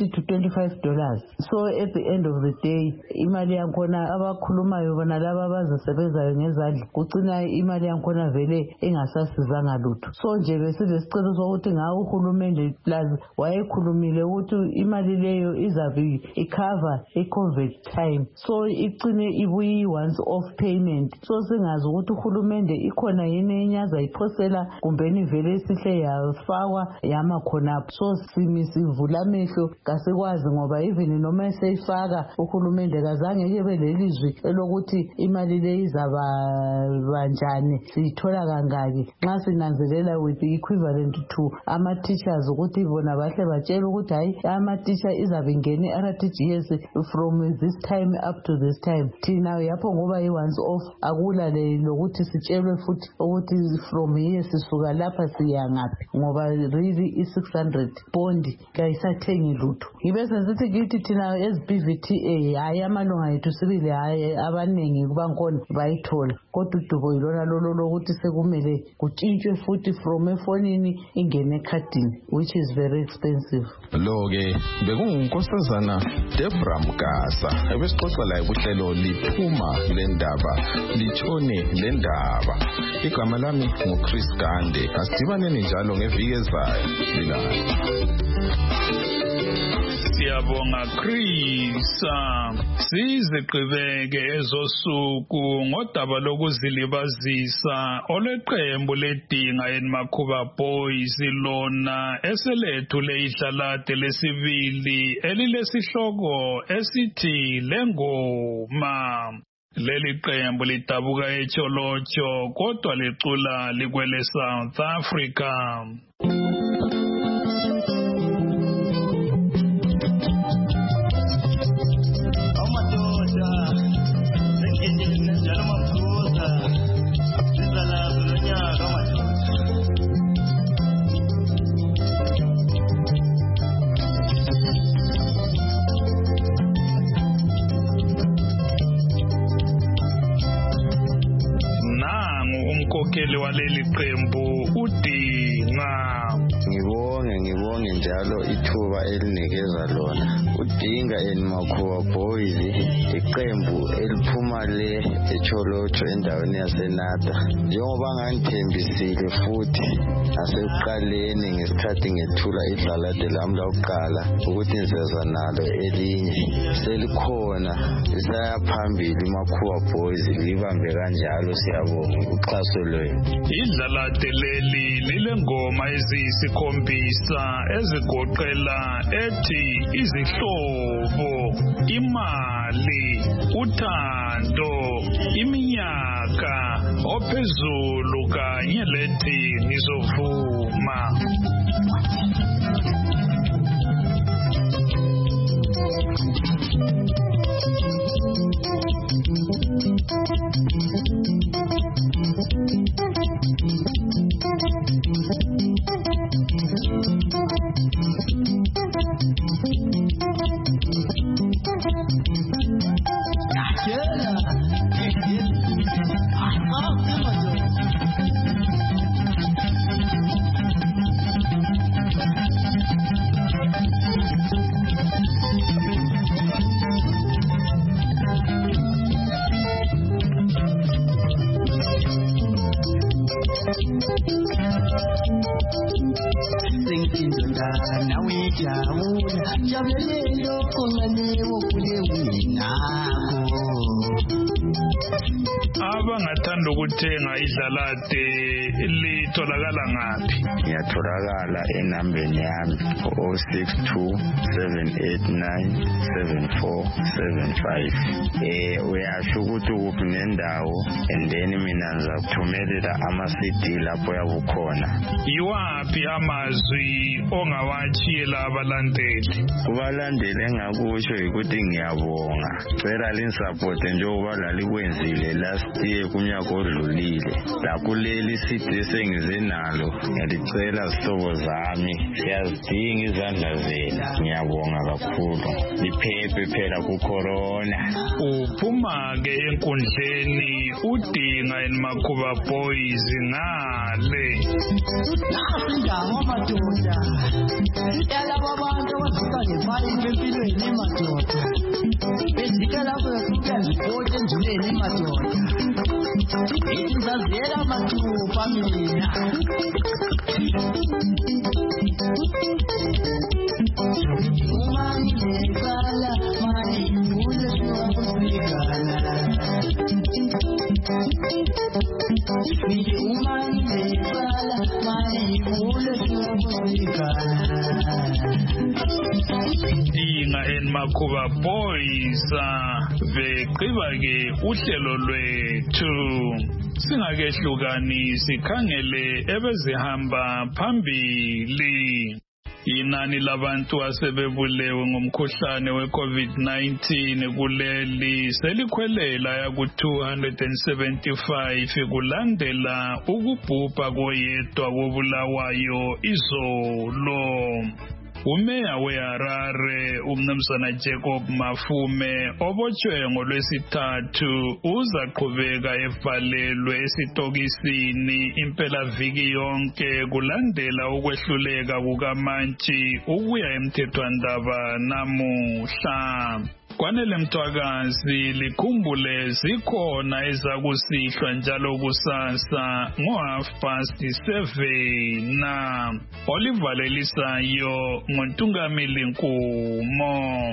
$20 to $25. So at the end of the day imali yakhona abakhulumayo bona laba abazisebenzayo ngezandla kucina imali yakhona vele engasasizanga lutho. So nje besilesicelo sokuthi ngawo uhulumende plus wayekhulumile ukuthi imali leyo izabe icover i-COVID time, so igcine ibuyi once off payment. So singazi ukuthi uhulumende ikhona yini enyaza iphosela kumbeni vele sihle yafakwa yama khonapho. So sivula amehlo kasikwazi ngoba even noma eseyifaka uhulumende kazange kube lelizwi elokuthi imali le izaba banjani, siyithola kangaki. Nxa sinanzelela with the equivalent to ama teachers ukuthi bona bahle batshela ukuthi hayi ama teacher izabe ingene RTGS from this time up to this time. Thina yapho ngoba once off akula lokuthi sitshelwe futhi ukuthi from here sisuka lapha siya ngaphi ngoba really i600 bond kayisathengi lutho. Ngibe senzithi kithi thina as BVTA hayi amalunga ethu sibili hayi abanengi kubankona bayithola, kodwa udubo ilona lolo ukuthi sekumele kutshintshwe futhi from efonini ingene ekhadini which is very expensive. Lo ke bekungunkosazana Debra Mgasa ebesixoxa laye kuhlelo liphuma lendaba litshone lendaba. Igama lami nguChris Gande. Asidibaneni njalo ngeviki ezayo. Siyabonga Chris. Siziqhubeke ezosuku ngodaba lokuzilibazisa oleqembu ledinga eNmakhuba Boys lona eselethu leidlalade lesibili elilesihloko esithi lengoma. Leli qembu lidabuka eTsholotsho kodwa licula likwele South Africa. Umkhokheli waleli qembu udinga. Ngibonge njalo ithuba elinikeza lona udinga eNmakhuba Boys, iqembu eliphuma le eTsholotsho endaweni yaseNata. Njengoba ngangithembisile futhi nasekuqaleni ngesikhathi ngethula idlalade lami lokuqala ukuthi ngizeza nalo elinye selikhona lisaya phambili iNmakhuba Boys libambe kanjalo. Siyabonga uxhaso lwenu. Idlalade leli lilengoma eziyisikhombisa ezigoqela ethi izihlobo, imali, uthando, iminyaka ophezulu kanye lethi ngizovuma. Abangathanda ukuthenga idlalade litholakala ngaphi? Ngiyatholakala enambeni yami 062-789-7475. Uyasho ukuthi ukuphi nendawo and then mina ngizakuthumelela ama-CD lapho yabukhona. Yiwaphi amazwi ongawatshiyela abalandeli? Kubalandeli engakusho ukuthi ngiyabonga. Cela linisupport njengoba lalikwenzile last year kunyaka odlulile. Lakuleli CD sengize nalo ngiyacela zihlobo zami siyazidinga izandla zenu. Ngiyabonga kakhulu. Liphephe phela ku-corona. Uphuma ke enkundleni udinga eNmakhuba Boys ngale. Nasindawo madoda. Idala babantu bavuka ngephayiphi empilweni madoda bejika lapho kuyaziphotsha endleleni madoda ithi ngizaziyela amathupa mina uma ngineqala manje ngivule ukusikana uma ngineqala manje ngivule ukusikana Dinga en Makuba Boys veqiba ke uhlelo lwethu singakehlukani sikhangele ebezihamba phambili. Inani labantu asebebulewe ngomkhuhlane we-COVID-19 kuleli selikhwelela yaku-275 kulandela ukubhubha koyedwa kobulawayo izolo. Umeya weHarare umnumzana Jacob Mafume obotshwe ngolwesithathu uzaqhubeka evalelwe esitokisini impela viki yonke kulandela ukwehluleka kukaMantshi ukuya emthethwandaba namuhla. Kwanele Mthwakazi likhumbule zikhona ezakusihlwa njalo kusasa ngo7:30 olivalelisayo ngoNtungamili Nkumo.